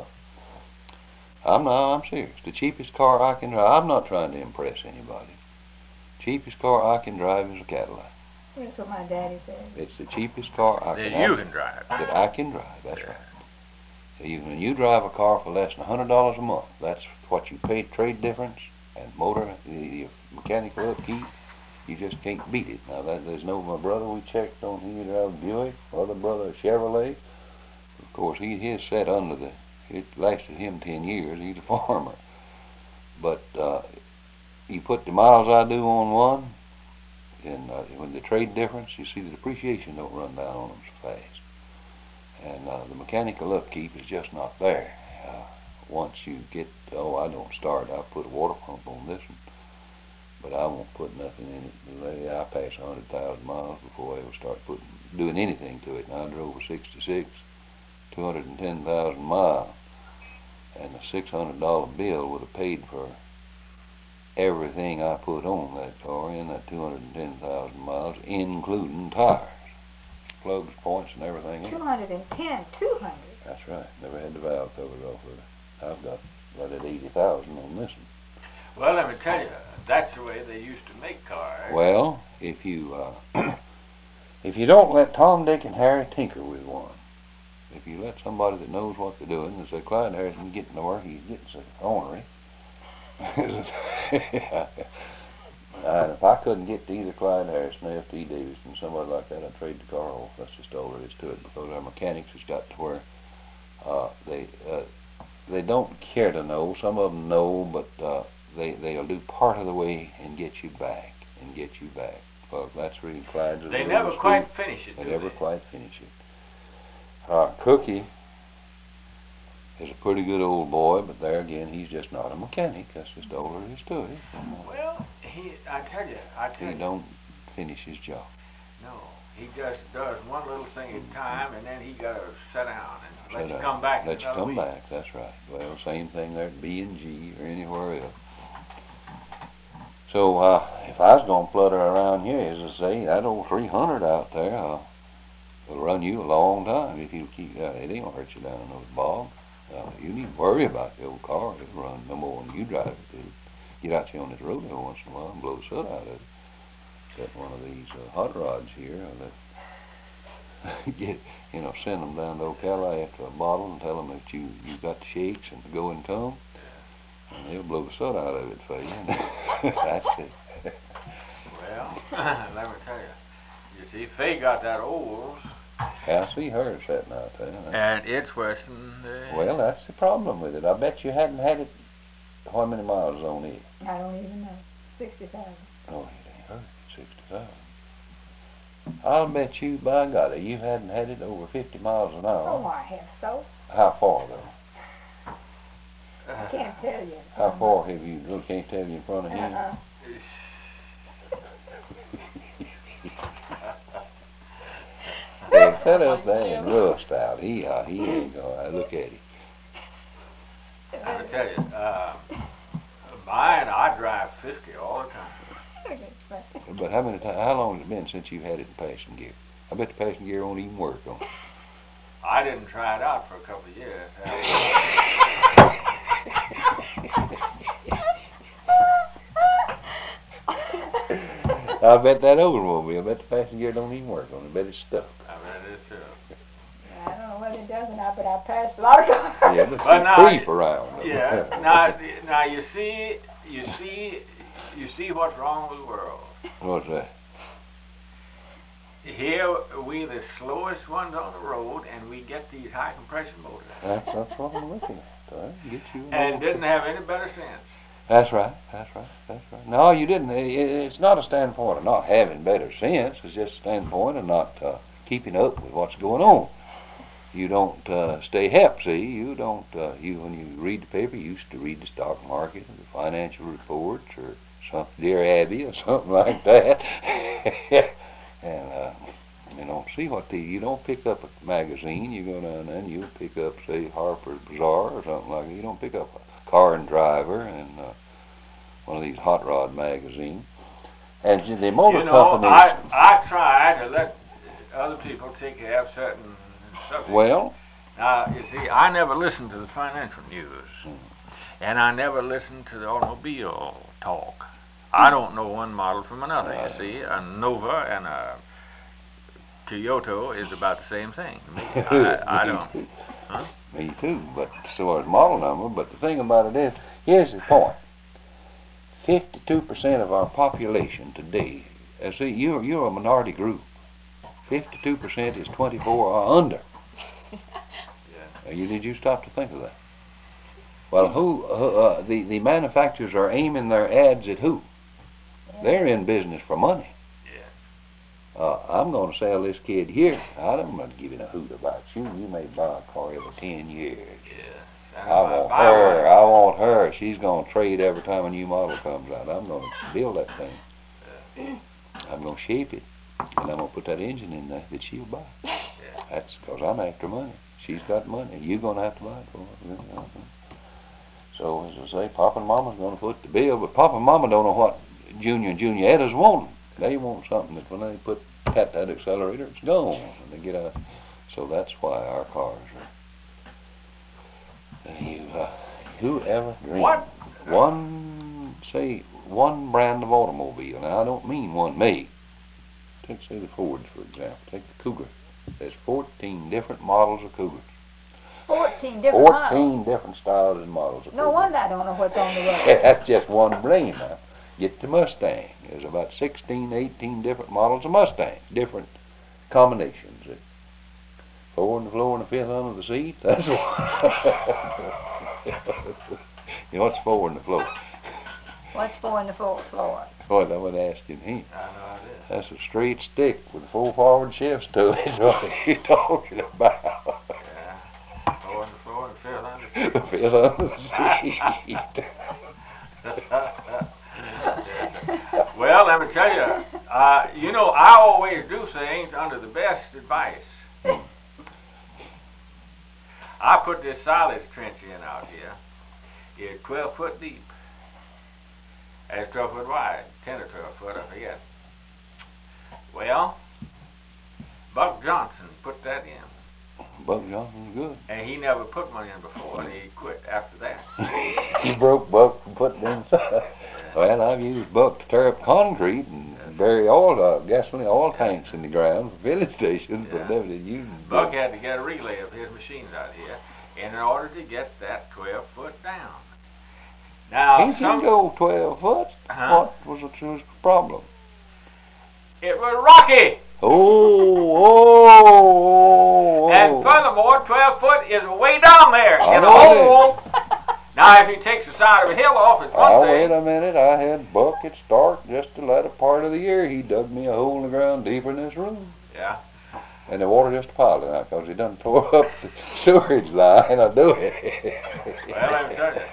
Speaker 3: I'm not. I'm serious. The cheapest car I can drive. I'm not trying to impress anybody. Cheapest car I can drive is a Cadillac.
Speaker 2: That's what my daddy said.
Speaker 3: It's the cheapest car I
Speaker 1: that
Speaker 3: can
Speaker 1: you
Speaker 3: have,
Speaker 1: can drive.
Speaker 3: that I can drive. That's
Speaker 1: yeah.
Speaker 3: right. So you, when you drive a car for less than a hundred dollars a month, that's what you pay trade difference and motor, the, the mechanical upkeep. You just can't beat it. Now that there's no my brother we checked on here drive Buick, other brother Chevrolet. Of course he his set under the. It lasted him ten years. He's a farmer, but uh, you put the miles I do on one, and uh, when the trade difference, you see the depreciation don't run down on them so fast. And uh, the mechanical upkeep is just not there. Uh, once you get, oh, I don't start, I'll put a water pump on this one, but I won't put nothing in it. I pass one hundred thousand miles before I ever start putting, doing anything to it. And I drove a sixty-six, two hundred ten thousand miles, and a six hundred dollar bill would have paid for everything I put on that car in that two hundred ten thousand miles, including tires, plugs, points, and everything.
Speaker 2: two hundred ten, two hundred.
Speaker 3: That's right. Never had the valve covered off of it. I've got right at eighty thousand on this one.
Speaker 1: Well, let me tell you, that's the way they used to make cars.
Speaker 3: Well, if you uh, if you don't let Tom, Dick, and Harry tinker with one, if you let somebody that knows what they're doing, and say Clyde Harrison getting to work, he's getting so ornery. And if I couldn't get to either Clyde Harrison or F T Davidson, somebody like that, I'd trade the car off. That's just all there is to it, because our mechanics has got to where uh, they uh, they don't care to know. Some of them know, but uh, they they'll do part of the way and get you back and get you back. Because that's really Clyde's.
Speaker 1: They never quite finish it.
Speaker 3: They never quite finish it. Uh, Cookie is a pretty good old boy, but there again, he's just not a mechanic. That's just all there is to it.
Speaker 1: Well, he, I tell you, I tell
Speaker 3: He
Speaker 1: you.
Speaker 3: don't finish his job.
Speaker 1: No, he just does one little thing at a time, and then he got to sit down and let
Speaker 3: Sit
Speaker 1: you
Speaker 3: down.
Speaker 1: come back.
Speaker 3: Let you
Speaker 1: another
Speaker 3: come
Speaker 1: week.
Speaker 3: back, that's right. Well, same thing there at B and G or anywhere else. So, uh, if I was going to flutter around here, as I say, that old three hundred out there, uh, will run you a long time if you keep, uh, it ain't going to hurt you down in those bogs. Uh, you needn't worry about the old car. It'll run no more than you drive it. It'll get out here on this road every once in a while and blow the soot out of it. Got one of these uh, hot rods here that get, you know, send them down to Ocala after a bottle and tell them that you, you've got the shakes and the go and come. And they'll blow the soot out of it for you. That's it.
Speaker 1: Well, let me tell you. You see, Faye got that old.
Speaker 3: Yeah, I see her sitting out there.
Speaker 1: And it's worse than the...
Speaker 3: Well, that's the problem with it. I bet you hadn't had it. How many miles on it?
Speaker 2: I don't even know. sixty thousand.
Speaker 3: Oh, it ain't hurt. sixty thousand. I'll bet you, by golly, you hadn't had it over fifty miles an hour.
Speaker 2: Oh, I have so.
Speaker 3: How far, though?
Speaker 2: I can't tell you.
Speaker 3: How far have you, you can't tell you in front of him?
Speaker 2: Uh-uh.
Speaker 3: Hey, set up there and rust out. He, uh, he ain't gonna, look at him.
Speaker 1: I tell you, uh, mine, I drive fifty all the time.
Speaker 3: But how many times, how long has it been since you've had it in passing gear? I bet the passing gear won't even work on it.
Speaker 1: I didn't try it out for a couple of years.
Speaker 3: I bet that Oldsmobile, I bet the passing gear don't even work on it. I bet it's stuck.
Speaker 1: I bet it is too.
Speaker 2: I don't know what it does or not, but I passed a lot of cars.
Speaker 3: Yeah, but
Speaker 1: But
Speaker 3: it's
Speaker 1: now,
Speaker 3: creep around.
Speaker 1: Yeah. Now, now you see, you see, you see what's wrong with the world.
Speaker 3: What's that?
Speaker 1: Here we the slowest ones on the road, and we get these high compression motors.
Speaker 3: That's, that's what I'm looking at. Huh? Get you
Speaker 1: And didn't have any better sense.
Speaker 3: That's right. That's right. That's right. No, you didn't. It's not a standpoint of not having better sense. It's just a standpoint of not uh, keeping up with what's going on. You don't uh, stay hep. See, you don't. Uh, you when you read the paper, you used to read the stock market, or the financial reports, or something, Dear Abby, or something like that. And uh, you don't see what the. You don't pick up a magazine. You go down there and you pick up, say, Harper's Bazaar or something like that. You don't pick up a Car and Driver and uh, one of these hot rod magazines. And the motor
Speaker 1: you know,
Speaker 3: companies.
Speaker 1: I I try to let other people take care of certain subjects.
Speaker 3: Well,
Speaker 1: now you see, I never listened to the financial news,
Speaker 3: hmm.
Speaker 1: and I never listened to the automobile talk. I don't know one model from another. You see, a Nova and a Toyota is about the same thing. Me, I, I don't. Huh?
Speaker 3: Me too, but so is model number. But the thing about it is, here's the point: fifty-two percent of our population today. Uh, see, you're you're a minority group. Fifty-two percent is twenty-four or under.
Speaker 1: Yeah.
Speaker 3: Uh, you did you stop to think of that? Well, who uh, uh, the the manufacturers are aiming their ads at who? They're in business for money.
Speaker 1: Yeah.
Speaker 3: Uh, I'm going to sell this kid here. I'm not giving a hoot about you. You may buy a car every ten years.
Speaker 1: Yeah.
Speaker 3: I want her. I want her. She's going to trade every time a new model comes out. I'm going to build that thing.
Speaker 1: Yeah.
Speaker 3: I'm going to shape it, and I'm going to put that engine in there that she'll buy.
Speaker 1: Yeah.
Speaker 3: That's because I'm after money. She's got money. You're going to have to buy it for her. So, as I say, Papa and Mama's going to foot the bill, but Papa and Mama don't know what Junior and Junietta's want. They want something that when they put tap that accelerator, it's gone, and they get out. So that's why our cars are. You, uh, whoever dreamed
Speaker 1: What?
Speaker 3: one, say, one brand of automobile. Now I don't mean one make. Take say the Fords for example. Take the Cougar. There's fourteen different models of Cougars.
Speaker 2: Fourteen different models.
Speaker 3: Fourteen different styles and models of
Speaker 2: No
Speaker 3: Cougars.
Speaker 2: wonder I don't know what's on the road.
Speaker 3: That's just one brand now. Get the Mustang. There's about sixteen, eighteen different models of Mustang. Different combinations. Four on the floor and a fifth under the seat. That's what. You know what's four on the floor?
Speaker 2: What's four in the fourth floor?
Speaker 3: Boy, I would ask him. He,
Speaker 1: I know it is.
Speaker 3: that's a straight stick with four forward shifts to it. What are you talking about?
Speaker 1: Yeah. Four on the floor and fifth under the
Speaker 3: The fifth under the seat.
Speaker 1: Well, let me tell you, uh, you know, I always do things under the best advice. I put this silage trench in out here. It's twelve foot deep. And it's twelve foot wide, ten or twelve foot, I forget. Well, Buck Johnson put that in.
Speaker 3: Buck Johnson's good.
Speaker 1: And he never put one in before, and he quit after that.
Speaker 3: He broke Buck from putting it inside. Well, I've used Buck to tear up concrete and bury all uh, gasoline, oil tanks in the ground for filling stations,
Speaker 1: Yeah.
Speaker 3: but I never did use them.
Speaker 1: Buck had to get a relay of his machines out here in order to get that twelve foot down. Now,
Speaker 3: He
Speaker 1: some,
Speaker 3: can go twelve foot.
Speaker 1: Huh?
Speaker 3: What was the true problem?
Speaker 1: it was rocky.
Speaker 3: Oh, oh, oh.
Speaker 1: And furthermore, twelve foot is way down there
Speaker 3: I
Speaker 1: in a
Speaker 3: know it
Speaker 1: hole. Now, if he takes the side of a hill off, it's
Speaker 3: Oh,
Speaker 1: one thing.
Speaker 3: wait a minute. I had Buck at start just the latter part of the year. He dug me a hole in the ground deeper in this room.
Speaker 1: Yeah.
Speaker 3: And the water just piling out because he done tore up the sewerage line. I do it.
Speaker 1: Well, let me tell you.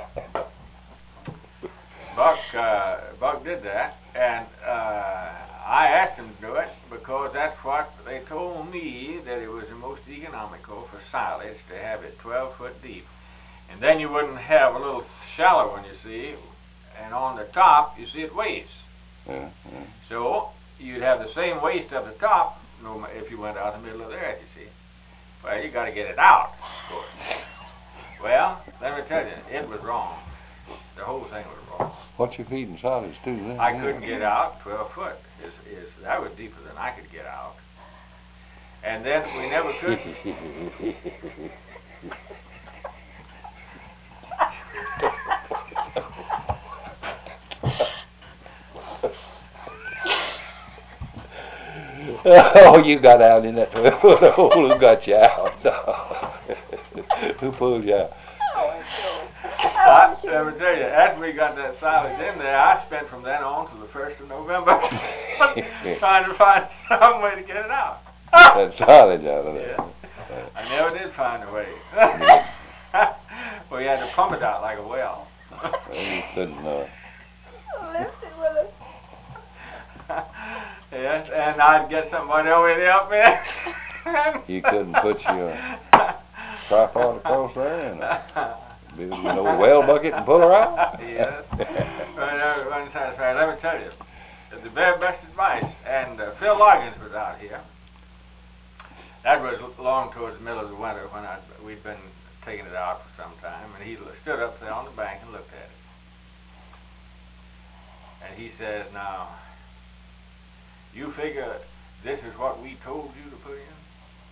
Speaker 1: Buck, uh, Buck did that, and uh, I asked him to do it because that's what they told me, that it was the most economical for silage to have it twelve foot deep. And then you wouldn't have a little shallow one, you see, and on the top, you see it waste.
Speaker 3: Yeah, yeah.
Speaker 1: So, you'd have the same waste at the top, no ma- if you went out the middle of there, you see. Well, you got to get it out, of course. Well, let me tell you, it was wrong. The whole thing was wrong.
Speaker 3: What you feeding silage to then?
Speaker 1: I couldn't get out twelve foot. Is is that was deeper than I could get out. And then we never could.
Speaker 3: Oh, you got out in that twelve foot hole. Who got you out? Who pulled you out?
Speaker 1: I, let me tell you, after we got that silage in there, I spent from then on to the first of November trying to find some way to get it out.
Speaker 3: That silage out of there.
Speaker 1: Yeah. I never did find a way. We had to pump it out like a well.
Speaker 3: Well, you couldn't, uh,
Speaker 2: Listen with us.
Speaker 1: Yes, and I'd get somebody over to help me.
Speaker 3: You couldn't put your tripod across there and uh, build you an old well bucket and pull her out?
Speaker 1: Yes. Well, no, it wasn't satisfied. Let me tell you, the very best advice, and uh, Phil Loggins was out here. That was long towards the middle of the winter when I we'd been taking it out for some time, and he stood up there on the bank and looked at it. And he says, now, you figure this is what we told you to put in?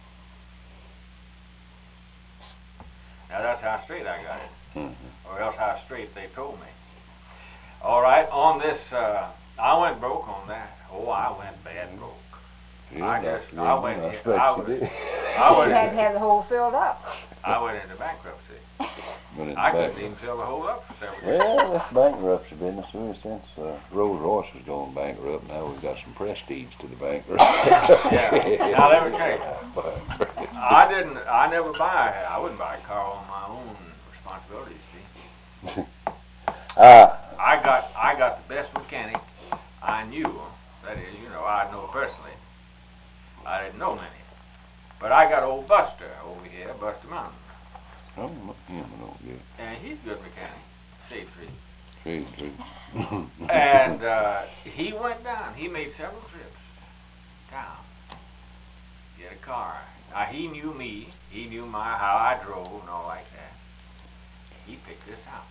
Speaker 1: Now that's how straight I got it,
Speaker 3: Mm-hmm.
Speaker 1: or else how straight they told me. All right, on this, uh, I went broke on that. Oh, I went bad broke.
Speaker 3: Yeah,
Speaker 1: I
Speaker 3: that's
Speaker 1: just,
Speaker 3: good.
Speaker 1: I went,
Speaker 3: I
Speaker 1: I
Speaker 3: bet
Speaker 1: was,
Speaker 3: you did.
Speaker 1: I
Speaker 2: You
Speaker 1: went,
Speaker 2: had to have the hole filled up.
Speaker 1: I went into bankruptcy.
Speaker 3: But it's
Speaker 1: I couldn't
Speaker 3: bankrupt.
Speaker 1: even sell the whole up for several years.
Speaker 3: Well, this bankruptcy business, ever since uh, Rolls Royce was going bankrupt, now we've got some prestige to the bankruptcy.
Speaker 1: Yeah. Now, let me tell you. I didn't, I never buy, I wouldn't buy a car on my own responsibility, see.
Speaker 3: uh,
Speaker 1: I got, I got the best mechanic I knew. That is, you know, I know personally. I didn't know many. But I got old Buster over here, Buster Mountain.
Speaker 3: I don't know him, I don't get it.
Speaker 1: And he's a good mechanic. Shade Tree.
Speaker 3: Shade Tree.
Speaker 1: And uh, he went down. He made several trips down. Get a car. Now, he knew me. He knew my how I drove and all like that. He picked this out.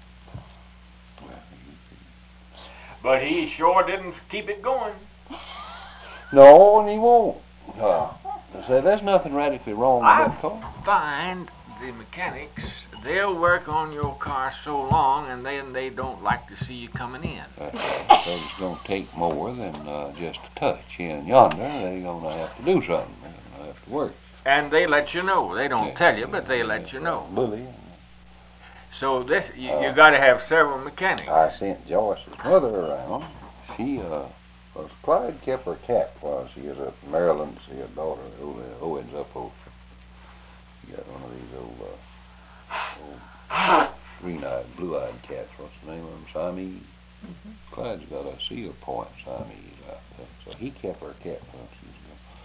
Speaker 1: But he sure didn't keep it going.
Speaker 3: No, and he won't. Uh, I said, there's nothing radically wrong with
Speaker 1: I
Speaker 3: that car.
Speaker 1: find the mechanics, they'll work on your car so long, and then they don't like to see you coming in.
Speaker 3: Uh, so it's going to take more than uh, just a touch. Here and yonder, they're going to have to do something. They're going to have to work.
Speaker 1: And they let you know. They don't
Speaker 3: Yeah,
Speaker 1: tell you,
Speaker 3: yeah,
Speaker 1: but they
Speaker 3: yeah,
Speaker 1: let you know.
Speaker 3: Bully.
Speaker 1: So this, you,
Speaker 3: Uh,
Speaker 1: you got to have several mechanics.
Speaker 3: I sent Joyce's mother around. She, uh, was Clyde kept her cat while she was up in Maryland. She had a daughter, Owens upholstery. She got one of these old, uh, old green-eyed, blue-eyed cats. What's the name of them? Siamese.
Speaker 2: Mm-hmm.
Speaker 3: Clyde's got a Seal Point Siamese out there. So he kept her cat while she was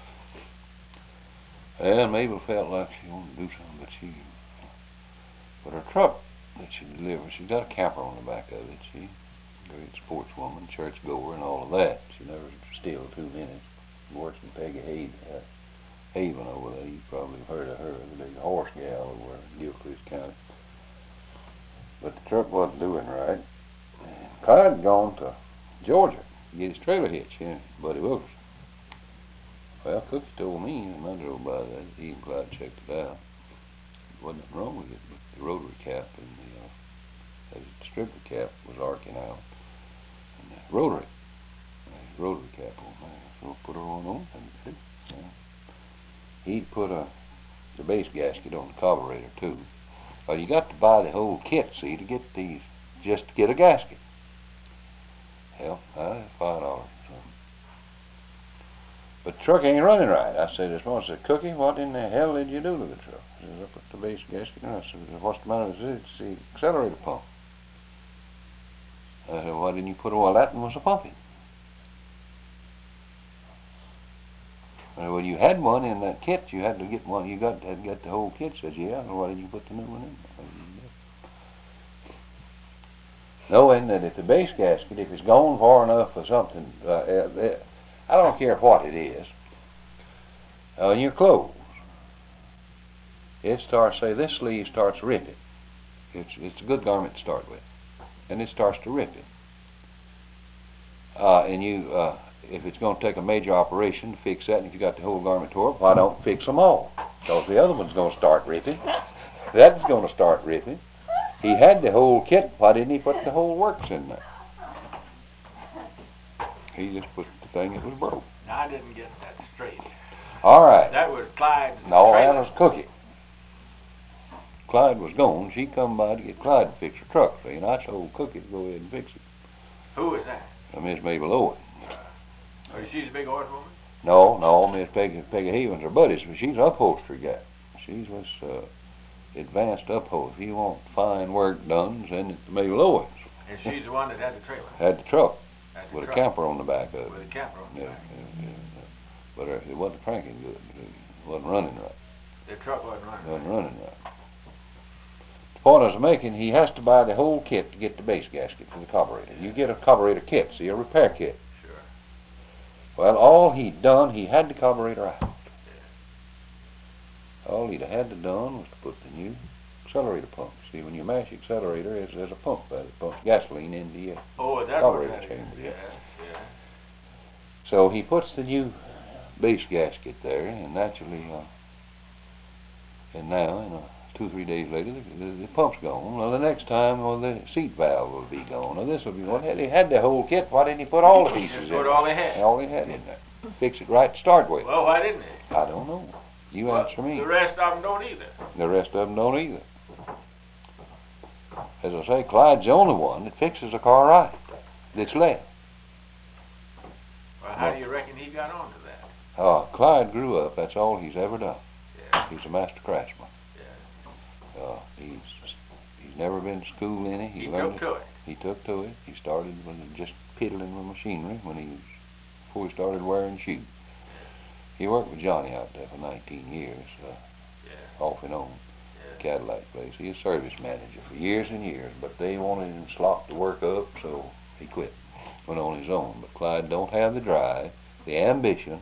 Speaker 3: gone. And Mabel felt like she wanted to do something, but she, but her truck that she delivered, she's got a camper on the back of it. She, great sportswoman, church goer, and all of that. She never still two minutes. Works in Peggy Haven, uh, Haven over there. You probably heard of her, the big horse gal over in Gilchrist County. But the truck wasn't doing right. And Clyde had gone to Georgia to get his trailer hitch in Buddy Wilkerson. Well, Cookie told me, and I drove by that, he and Clyde checked it out. There wasn't nothing wrong with it, but the rotary cap and the, uh, the distributor cap was arcing out. And the rotary, the rotary cap on there. So put her on on, and uh, he'd put a, the base gasket on the carburetor too. Well, you got to buy the whole kit, see, to get these, just to get a gasket. Hell, uh, five dollars or something. But the truck ain't running right. I said, as much as a Cookie, what in the hell did you do to the truck? He said, I put the base gasket on. I said, what's the matter with it? It's the accelerator pump. I said, why didn't you put all that and was a pumping? I said, well, you had one in that kit. You had to get one. You got had got the whole kit. Said, yeah. Why didn't you put the new one in? Knowing that if the base gasket, if it's gone far enough for something, uh, uh, I don't care what it is, on uh, your clothes, it starts, say, this sleeve starts ripping. It's, it's a good garment to start with. And it starts to rip it. Uh, and you, uh, if it's going to take a major operation to fix that, and if you got the whole garment tore up, why don't fix them all? Because the other one's going to start ripping. That's going to start ripping. He had the whole kit. Why didn't he put the whole works in there? He just put the thing that was broke.
Speaker 1: Now, I didn't get that straight.
Speaker 3: All right.
Speaker 1: That was Clyde's
Speaker 3: No,
Speaker 1: trailer.
Speaker 3: that was Cookie. Clyde was gone. She come by to get Clyde to fix her truck, see, and I told Cookie to go ahead and fix it.
Speaker 1: Who was that?
Speaker 3: Uh, Miss Mabel Owen.
Speaker 1: Oh, she's a big horse woman?
Speaker 3: No, no, Miss Peggy, Peggy Havens, her buddies, but she's an upholstery guy. She's was uh, advanced upholstery. If you want fine work done, send it to Mabel Owens.
Speaker 1: And she's the one that had the trailer?
Speaker 3: Had the truck
Speaker 1: Had the
Speaker 3: with
Speaker 1: truck.
Speaker 3: a camper on the back of it.
Speaker 1: With a camper on the
Speaker 3: Yeah,
Speaker 1: back.
Speaker 3: yeah, yeah, yeah. But uh, it wasn't cranking good. It wasn't running right.
Speaker 1: The truck wasn't running.
Speaker 3: It wasn't running right. The point I was making, he has to buy the whole kit to get the base gasket for the carburetor. You get a carburetor kit, see, a repair kit.
Speaker 1: Sure.
Speaker 3: Well, all he'd done, he had the carburetor out. All he'd had to done was to put the new accelerator pump. See, when you mash the accelerator, there's, there's a pump that pumps gasoline into your
Speaker 1: Oh, that's
Speaker 3: carburetor
Speaker 1: what that is.
Speaker 3: chamber.
Speaker 1: Yeah,
Speaker 3: Yeah.
Speaker 1: yeah.
Speaker 3: So he puts the new base gasket there, and naturally, uh, and now, you know, two, three days later, the, the, the pump's gone. Well, the next time, well, the seat valve will be gone. Well, this will be, well, he had the whole kit. Why didn't he put all the
Speaker 1: He
Speaker 3: pieces
Speaker 1: just
Speaker 3: in
Speaker 1: put
Speaker 3: there?
Speaker 1: all he had.
Speaker 3: All he had in there. Fix it right to start with.
Speaker 1: Well, why didn't he?
Speaker 3: I don't know. You
Speaker 1: Well,
Speaker 3: answer me.
Speaker 1: The rest of them don't either.
Speaker 3: The rest of them don't either. as I say, Clyde's the only one that fixes a car right, that's left.
Speaker 1: Well, how do you reckon he got onto that?
Speaker 3: Uh, Clyde grew up, that's all he's ever done.
Speaker 1: Yeah.
Speaker 3: He's a master craftsman.
Speaker 1: Yeah.
Speaker 3: Uh, he's he's never been to school in it. He,
Speaker 1: He
Speaker 3: learned
Speaker 1: took to it.
Speaker 3: He took to it. He started when he just piddling with machinery when he was, before he started wearing shoes. He worked with Johnny out there for nineteen years, uh,
Speaker 1: Yeah.
Speaker 3: off and on,
Speaker 1: Yeah.
Speaker 3: Cadillac place. He was service manager for years and years, but they wanted him slopped to work up, so he quit, went on his own. But Clyde don't have the drive, the ambition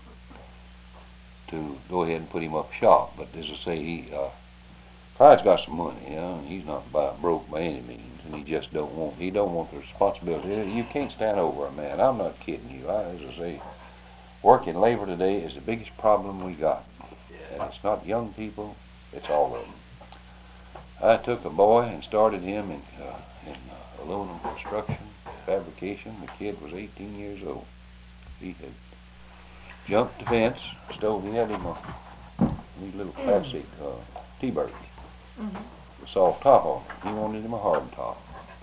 Speaker 3: to go ahead and put him up shop. But as I say, he uh, Clyde's got some money, you know, and he's not by, broke by any means, and he just don't want he don't want the responsibility. You can't stand over a man. I'm not kidding you. I, as I say, working labor today is the biggest problem we got.
Speaker 1: Yeah.
Speaker 3: And it's not young people, it's all of them. I took a boy and started him in, uh, in uh, aluminum construction, fabrication. The kid was eighteen years old. He had jumped the fence, stole, he had him a these little classic uh, T-birds,
Speaker 2: Mm-hmm.
Speaker 3: with a soft top on it. He wanted him a hard top.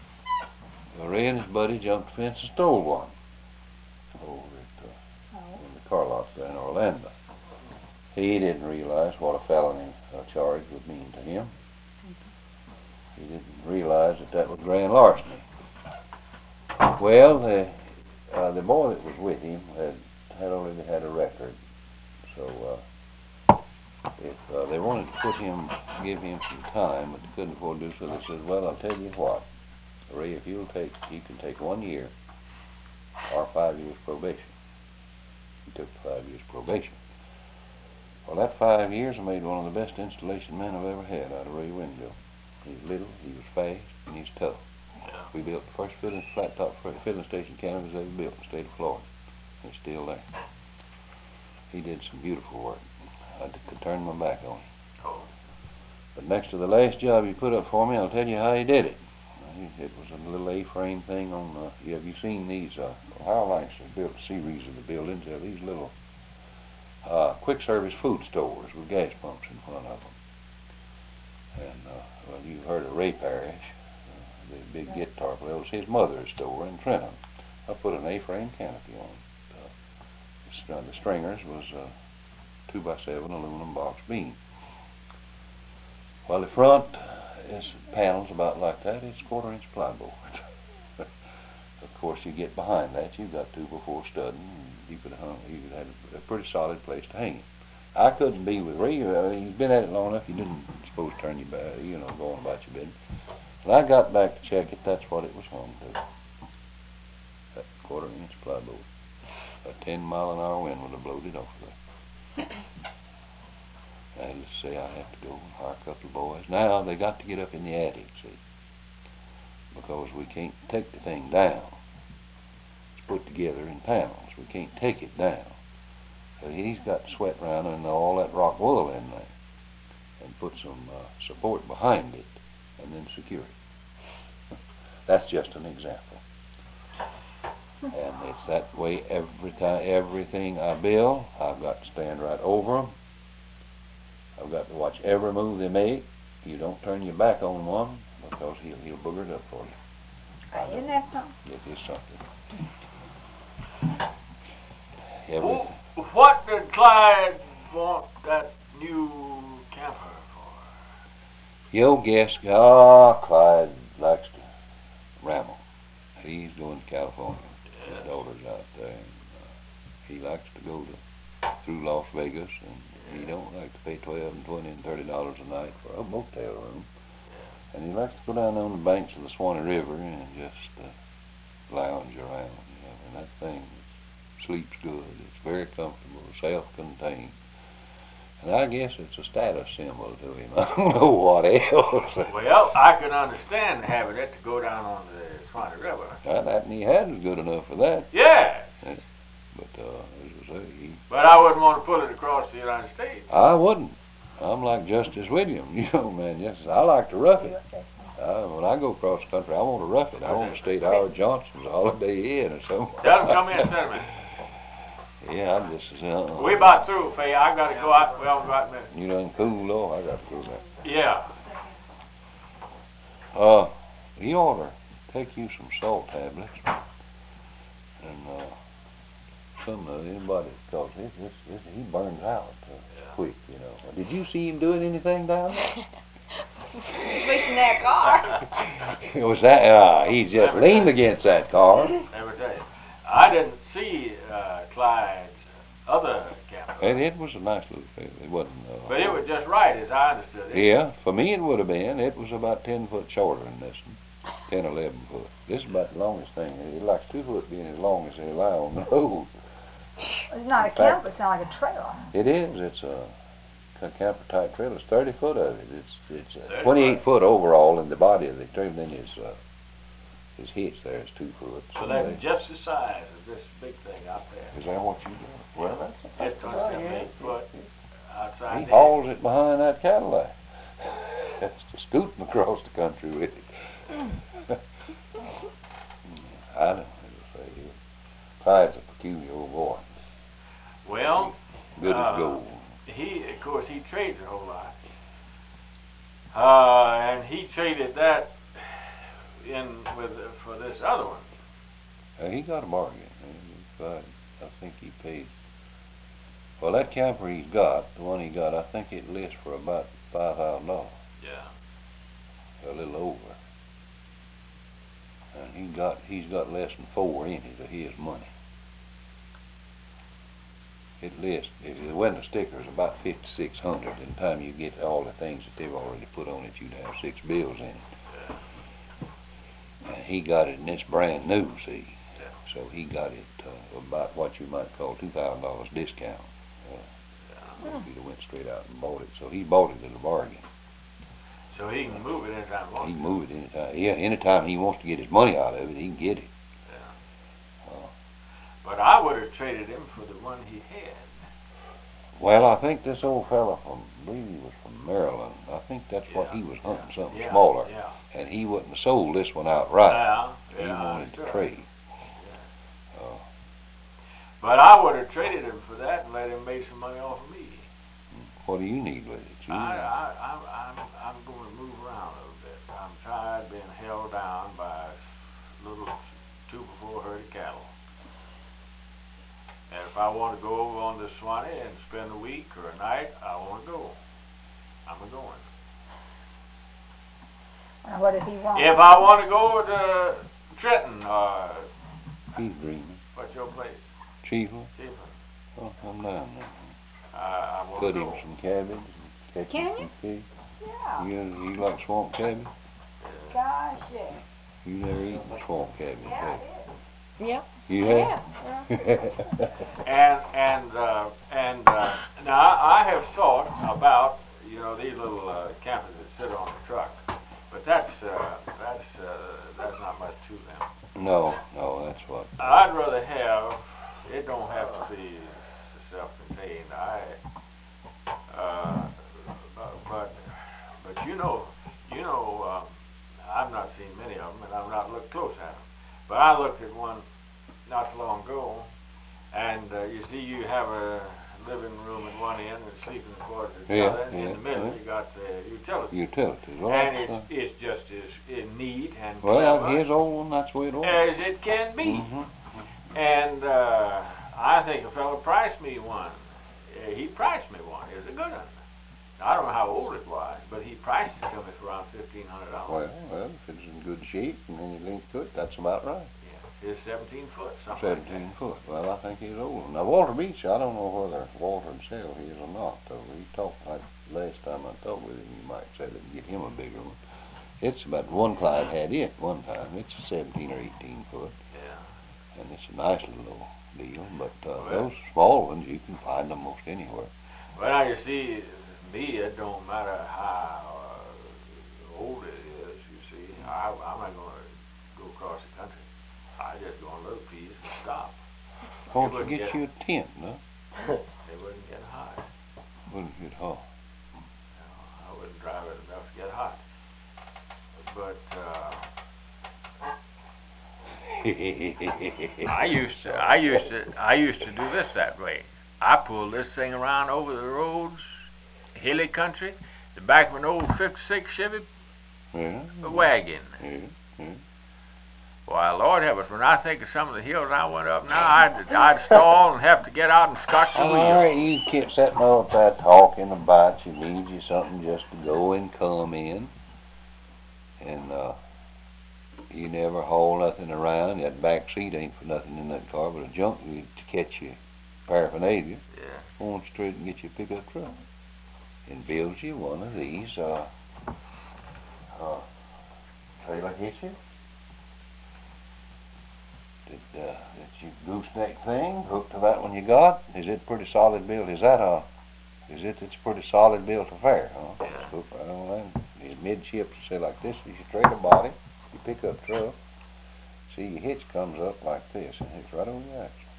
Speaker 3: So Ray and his buddy jumped the fence and stole one over at uh,
Speaker 2: Oh.
Speaker 3: in the car lot there in Orlando. He didn't realize what a felony uh, charge would mean to him. He didn't realize that that was grand larceny. Well, the uh, the boy that was with him had had already had a record, so uh, if uh, they wanted to put him, give him some time, but they couldn't afford to do so, they said, "Well, I'll tell you what, Ray, if you'll take, you can take one year or five years probation." He took five years probation. Well, that five years I made one of the best installation men I've ever had out of Ray Winville. He was little, he was fast, and he was tough.
Speaker 1: Yeah.
Speaker 3: We built the first filling, flat top filling station Canada's ever built in the state of Florida. It's still there. He did some beautiful work. I could turn my back on him.
Speaker 1: Oh.
Speaker 3: But next to the last job he put up for me, I'll tell you how he did it. It was a little A-frame thing on, uh, have you seen these, uh, Ohio Lancaster built a series of the buildings. They're these little uh, quick service food stores with gas pumps in front of them. And, uh, well, you've heard of Ray Parrish, uh, the big guitar player. It was his mother's store in Trenton. I put an A-frame canopy on it. Uh, the, str- the stringers was a two by seven aluminum box beam. While the front is panels about like that, it's quarter inch plyboard. Of course, you get behind that, you've got two before studding, and you could hung, you could have a pretty solid place to hang it. I couldn't be with Ray. I mean, you've been at it long enough, you didn't suppose to turn your back, you know, going about your business. When I got back to check it, that's what it was hung to. That quarter inch plyboard. A ten mile an hour wind would have blowed it off there. And let's say I have to go and hire a couple of boys. Now they got to get up in the attic, see, because we can't take the thing down. It's put together in panels. We can't take it down. So he's got to sweat around and all that rock wool in there and put some uh, support behind it and then secure it. That's just an example. And it's that way every time, everything I build, I've got to stand right over them. I've got to watch every move they make. You don't turn your back on one because he'll he'll booger it up for you.
Speaker 2: Isn't that something?
Speaker 3: It is something. Everything.
Speaker 1: Well, what did Clyde want that new camper for?
Speaker 3: You'll guess. Ah, Clyde likes to ramble. He's going to California.
Speaker 1: Yeah.
Speaker 3: His daughter's out there. And, uh, he likes to go to through Las Vegas, and he don't like to pay twelve and twenty and thirty dollars a night for a motel room. And he likes to go down on the banks of the Swanee River and just uh, lounge around, you know. And that thing sleeps good. It's very comfortable, self-contained. And I guess it's a status symbol to him. I don't know what else.
Speaker 1: Well, I can understand having it to go down on the Swanee River.
Speaker 3: Well, that and he had was good enough for that.
Speaker 1: Yeah.
Speaker 3: Yeah. But uh, as I say, he,
Speaker 1: But I wouldn't want to pull it across the United States.
Speaker 3: I wouldn't. I'm like Justice William, you know, man. Yes, I like to rough it. Uh, when I go across the country, I want to rough it. I want to stay at Howard Johnson's Holiday Inn or something.
Speaker 1: Tell him come in, tell him.
Speaker 3: Yeah, I just uh,
Speaker 1: We about through, Faye. I got to go out. We haven't got a minute.
Speaker 3: You done cool off. I got to go back.
Speaker 1: Yeah.
Speaker 3: Uh, he ought to take you some salt tablets and uh, some of anybody, because it, it, it, he burns out uh,
Speaker 1: Yeah.
Speaker 3: quick, you know. Did you see him doing anything down there?
Speaker 2: Fixing that car.
Speaker 3: Was that? Uh, he just leaned against that car.
Speaker 1: Let me tell you, I didn't see uh, Clyde's other camper.
Speaker 3: And it was a nice little thing. It wasn't. Uh,
Speaker 1: But it was just right, as I understood it.
Speaker 3: Yeah, for me it would have been. It was about ten foot shorter than this one. Ten, eleven foot. This is about the longest thing. It likes two foot being as long as they allow on the road.
Speaker 2: It's not a
Speaker 3: In fact-
Speaker 2: camper, it's not like a trailer.
Speaker 3: It is. It's a ca- camper type trailer. It's thirty foot of it. It's it's uh,
Speaker 1: thirty
Speaker 3: twenty-eight foot overall in the body of the trailer. Then his uh, his hitch there is two foot.
Speaker 1: So that's just the size of this big thing out there.
Speaker 3: Is that what you do? Well, that's
Speaker 1: It's twenty-seven foot outside
Speaker 3: He
Speaker 1: there.
Speaker 3: hauls it behind that Cadillac. That's to scoot him across the country with it. I don't know what to say. Clyde's a peculiar old boy.
Speaker 1: Well,
Speaker 3: Good
Speaker 1: uh,
Speaker 3: as gold.
Speaker 1: he, of course, he trades a whole lot. Uh, and he traded that in with for this other one.
Speaker 3: Uh, he got a bargain. Uh, I think he paid. Well, that camper he's got, the one he got, I think it lists for about five thousand dollars.
Speaker 1: Yeah.
Speaker 3: A little over. And he got he's got less than four in it of his money. It lists, if it wasn't a sticker, it's about fifty-six hundred. In the time you get all the things that they've already put on it, you'd have six bills in it.
Speaker 1: Yeah.
Speaker 3: And he got it, and it's brand new, see.
Speaker 1: Yeah.
Speaker 3: So he got it uh, about what you might call two thousand dollars discount. Uh,
Speaker 1: Yeah.
Speaker 3: if he'd have went straight out and bought it. So he bought it at a bargain.
Speaker 1: So he can move it anytime he wants.
Speaker 3: He can move it anytime. Yeah, anytime he wants to get his money out of it, he can get it.
Speaker 1: Yeah.
Speaker 3: Uh,
Speaker 1: But I would have traded him for the one he had.
Speaker 3: well, I think this old fella from, I believe he was from Maryland. I think that's what
Speaker 1: Yeah,
Speaker 3: he was hunting,
Speaker 1: yeah,
Speaker 3: something
Speaker 1: yeah,
Speaker 3: smaller.
Speaker 1: Yeah.
Speaker 3: And he wouldn't have sold this one outright.
Speaker 1: Yeah.
Speaker 3: he
Speaker 1: Yeah.
Speaker 3: wanted
Speaker 1: sure.
Speaker 3: to trade.
Speaker 1: Yeah.
Speaker 3: Uh,
Speaker 1: But I would have traded him for that and let him make some money off of me.
Speaker 3: what do you need with it? You
Speaker 1: I, I, I'm, I'm, I'm going to move around a little bit. I'm tired of being held down by little two before herded cattle. And if I want to go over on the Swanee and spend a week or a night, I want to go. I'm a going.
Speaker 2: Now, what does he want?
Speaker 1: If I want to go over to Trenton, or
Speaker 3: He's dreaming.
Speaker 1: what's your place?
Speaker 3: Chiefly?
Speaker 1: Chiefland.
Speaker 3: Oh, I'm down there.
Speaker 1: I, I want
Speaker 3: Cut
Speaker 1: to
Speaker 3: him
Speaker 1: go.
Speaker 3: some cabbage. Catch
Speaker 2: Can
Speaker 3: him
Speaker 2: you?
Speaker 3: some fish.
Speaker 2: Yeah.
Speaker 3: You, you like swamp cabbage?
Speaker 1: Yeah.
Speaker 2: Gosh, yeah.
Speaker 3: You never eaten swamp cabbage,
Speaker 2: Yeah,
Speaker 3: have
Speaker 2: it
Speaker 3: you?
Speaker 2: is.
Speaker 4: Yep.
Speaker 3: You
Speaker 2: Yeah.
Speaker 3: have?
Speaker 1: And and uh, and uh, now I have thought about, you know, these little uh, campers that sit on the truck, but that's uh, that's uh, that's not much to them.
Speaker 3: No, no, that's what.
Speaker 1: I'd rather have. It don't have to be self-contained. I. Uh, but but but you know you know um, I've not seen many of them, and I've not looked close at them. But I looked at one not so long ago, and uh, you see, you have a living room at one end and sleeping quarters at the
Speaker 3: Yeah,
Speaker 1: other, and in
Speaker 3: yeah,
Speaker 1: the middle
Speaker 3: yeah.
Speaker 1: you got the utilities.
Speaker 3: Utilities. Well,
Speaker 1: and
Speaker 3: that's,
Speaker 1: it's,
Speaker 3: uh,
Speaker 1: it's just as uh, neat and
Speaker 3: well,
Speaker 1: clever
Speaker 3: his old one, that's the way it was.
Speaker 1: as it can be.
Speaker 3: Mhm.
Speaker 1: And uh, I think a fellow priced me one. Uh, he priced me one. It was a good one. I don't know how old it was, but he priced it to me for around fifteen hundred dollars.
Speaker 3: Well, well, if it's in good shape and any length to it, that's about right.
Speaker 1: Yeah, it's seventeen foot, something
Speaker 3: Seventeen
Speaker 1: like
Speaker 3: foot. Well, I think he's old. Now, Walter Beach, I don't know whether Walter would sell his or not, though. He talked, like, last time I talked with him, he might sell it and get him a bigger one. It's about one Clyde had it one time. It's seventeen or eighteen foot,
Speaker 1: that. Yeah.
Speaker 3: and it's a nice little deal. But uh,
Speaker 1: Well-
Speaker 3: those small ones, you can find them most anywhere.
Speaker 1: Well, now you see, me, it don't matter how uh, old it is, you see. I, I'm not going to go across the country. I just go on a little piece and stop.
Speaker 3: Why
Speaker 1: It
Speaker 3: don't
Speaker 1: wouldn't
Speaker 3: you get
Speaker 1: get-
Speaker 3: you a tent, no?
Speaker 1: They wouldn't get hot.
Speaker 3: Wouldn't get hot.
Speaker 1: No, I wouldn't drive it enough to get hot. But uh, I used to, I used to, I used to do this that way. I pulled this thing around over the roads, hilly country, the back of an old fifty-six Chevy
Speaker 3: Yeah.
Speaker 1: wagon.
Speaker 3: Yeah. Hmm.
Speaker 1: Why, Lord help us, when I think of some of the hills I went up now, I'd, I'd stall and have to get out and scotch the wheel.
Speaker 3: All right, you keep sitting all up there talking about you need you something just to go and come in. And uh, you never haul nothing around. That back seat ain't for nothing in that car but a junk to catch you paraphernalia.
Speaker 1: Yeah.
Speaker 3: Go on straight and get you a pickup truck. And build you one of these uh, uh, trailer hitches. That, uh, that you gooseneck thing hooked to that one you got. Is it pretty solid build? Is that a Is it it's pretty solid built affair, huh?
Speaker 1: Yeah.
Speaker 3: Hook right on that. The midships say like this is your trailer body, your pickup truck. See, your hitch comes up like this and hits right on your axle.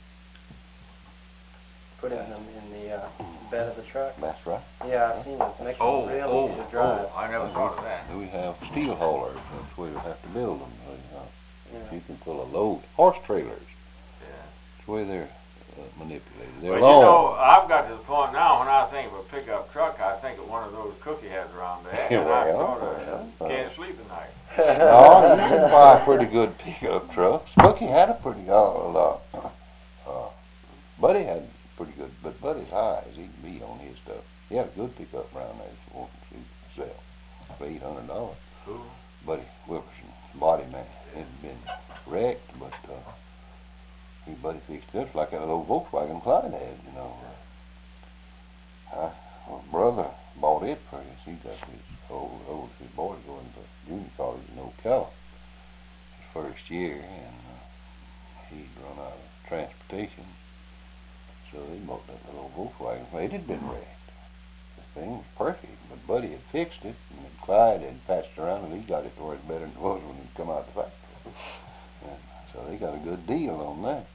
Speaker 4: Put it in the, in the uh, bed of the truck.
Speaker 3: That's right.
Speaker 4: Yeah, I've seen it. It makes
Speaker 1: Oh,
Speaker 4: it real
Speaker 1: oh,
Speaker 4: easy to drive.
Speaker 1: oh, I never thought of that.
Speaker 3: We have steel haulers. That's where you have to build them. So, you know,
Speaker 4: Yeah.
Speaker 3: you can pull a load. Horse trailers.
Speaker 1: Yeah.
Speaker 3: That's the way they're uh, manipulated. They're
Speaker 1: But you
Speaker 3: long.
Speaker 1: know, I've got to the point now when I think of a pickup truck, I think of one of those cookie heads around there, and I
Speaker 3: Well,
Speaker 1: sort of
Speaker 3: well,
Speaker 1: can't sleep at night.
Speaker 3: No, you can buy a pretty good pickup truck. Cookie had a pretty good, uh, uh, Buddy had pretty good, but Buddy's high as he can be on his stuff. He had a good pickup around there if you want to see sell for eight hundred dollars.
Speaker 1: Who?
Speaker 3: Buddy Wilkerson, body man, had been wrecked, but uh, he Buddy fixed it up like that old Volkswagen Clyde had, you know. Uh, my brother bought it for us. He got his old, old his boy going to junior college in Ocala his first year, and uh, he'd run out of transportation, so he bought that little Volkswagen. It had been wrecked. The thing was perfect, but Buddy had fixed it, and then Clyde had patched around, and he got it to where it's better than it was when it come out the factory. And so they got a good deal on that.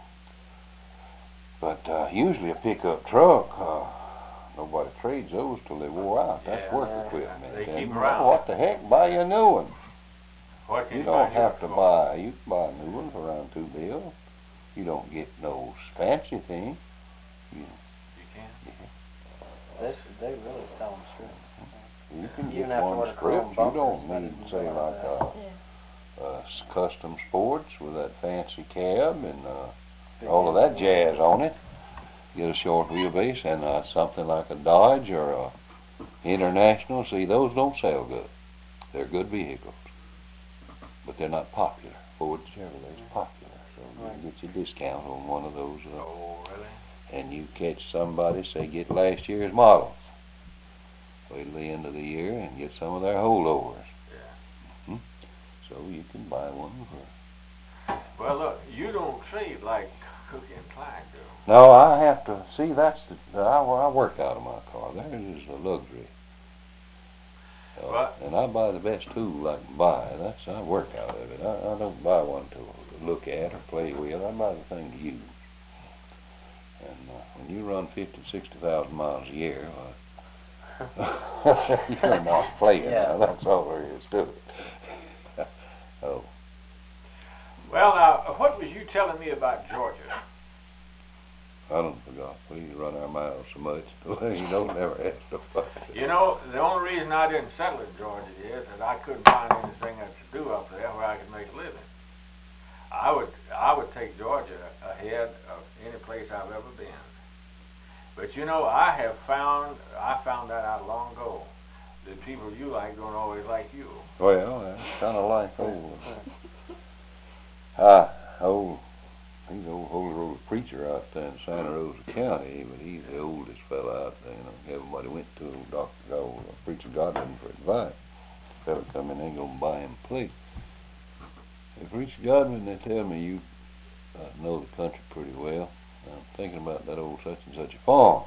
Speaker 3: But uh, usually a pickup truck, uh, nobody trades those till they wore out. That's
Speaker 1: Yeah,
Speaker 3: work
Speaker 1: yeah,
Speaker 3: equipment.
Speaker 1: they
Speaker 3: And
Speaker 1: keep 'em
Speaker 3: you
Speaker 1: around.
Speaker 3: know, what the heck? Buy you a new one.
Speaker 1: What can
Speaker 3: You
Speaker 1: you
Speaker 3: don't
Speaker 1: buy
Speaker 3: have to
Speaker 1: yours for?
Speaker 3: buy. You can buy a new one for around two bills. You don't get no fancy thing. You,
Speaker 1: You can.
Speaker 4: They, they really sell them straight.
Speaker 3: you can
Speaker 4: You
Speaker 3: get
Speaker 4: even have to
Speaker 3: one
Speaker 4: order
Speaker 3: stripped.
Speaker 4: chrome
Speaker 3: You don't
Speaker 4: bumpers,
Speaker 3: need,
Speaker 4: but
Speaker 3: say,
Speaker 4: it's
Speaker 3: like
Speaker 4: like
Speaker 3: a, a s- custom sports with that fancy cab and uh, all of that jazz on it. Get a short wheelbase and uh, something like a Dodge or a International. See, those don't sell good. They're good vehicles, but they're not popular. Ford Chevrolet's popular, so you get your discount on one of those. Uh,
Speaker 1: Oh, really?
Speaker 3: and you catch somebody, say, get last year's models. Wait till the end of the year and get some of their holdovers.
Speaker 1: Yeah.
Speaker 3: Hmm? So you can buy one for.
Speaker 1: Well, look, you don't trade like Cookie and Clyde do.
Speaker 3: No, I have to see. That's the I, I work out of my car. There is a luxury. Uh,
Speaker 1: Well-
Speaker 3: and I buy the best tool I can buy. That's I work out of it. I, I don't buy one to, to look at or play with. I buy the thing to use. And uh, when you run fifty, sixty thousand miles a year, uh, you're not playing.
Speaker 4: Yeah.
Speaker 3: Now, that's all there is to it. Oh.
Speaker 1: Well, now, what was you telling me about Georgia?
Speaker 3: I don't forgot. We run our miles so much. You don't never ask nobody.
Speaker 1: You know, the only reason I didn't settle in Georgia is that I couldn't find anything to do up there where I could make a living. I would I would take Georgia ahead of any place I've ever been. But you know, I have found I found that out long ago. The people you like don't always like you.
Speaker 3: Well, that's kind of like old. Uh, old. He's an old Holy Road preacher out there in Santa Rosa County, but he's the oldest fella out there. You know, everybody went to old Doctor Old Preacher Godwin for advice. Fella come in, ain't gonna buy him a plate. Hey, Preacher Godwin, they tell me you uh, know the country pretty well. I'm thinking about that old such and such a farm.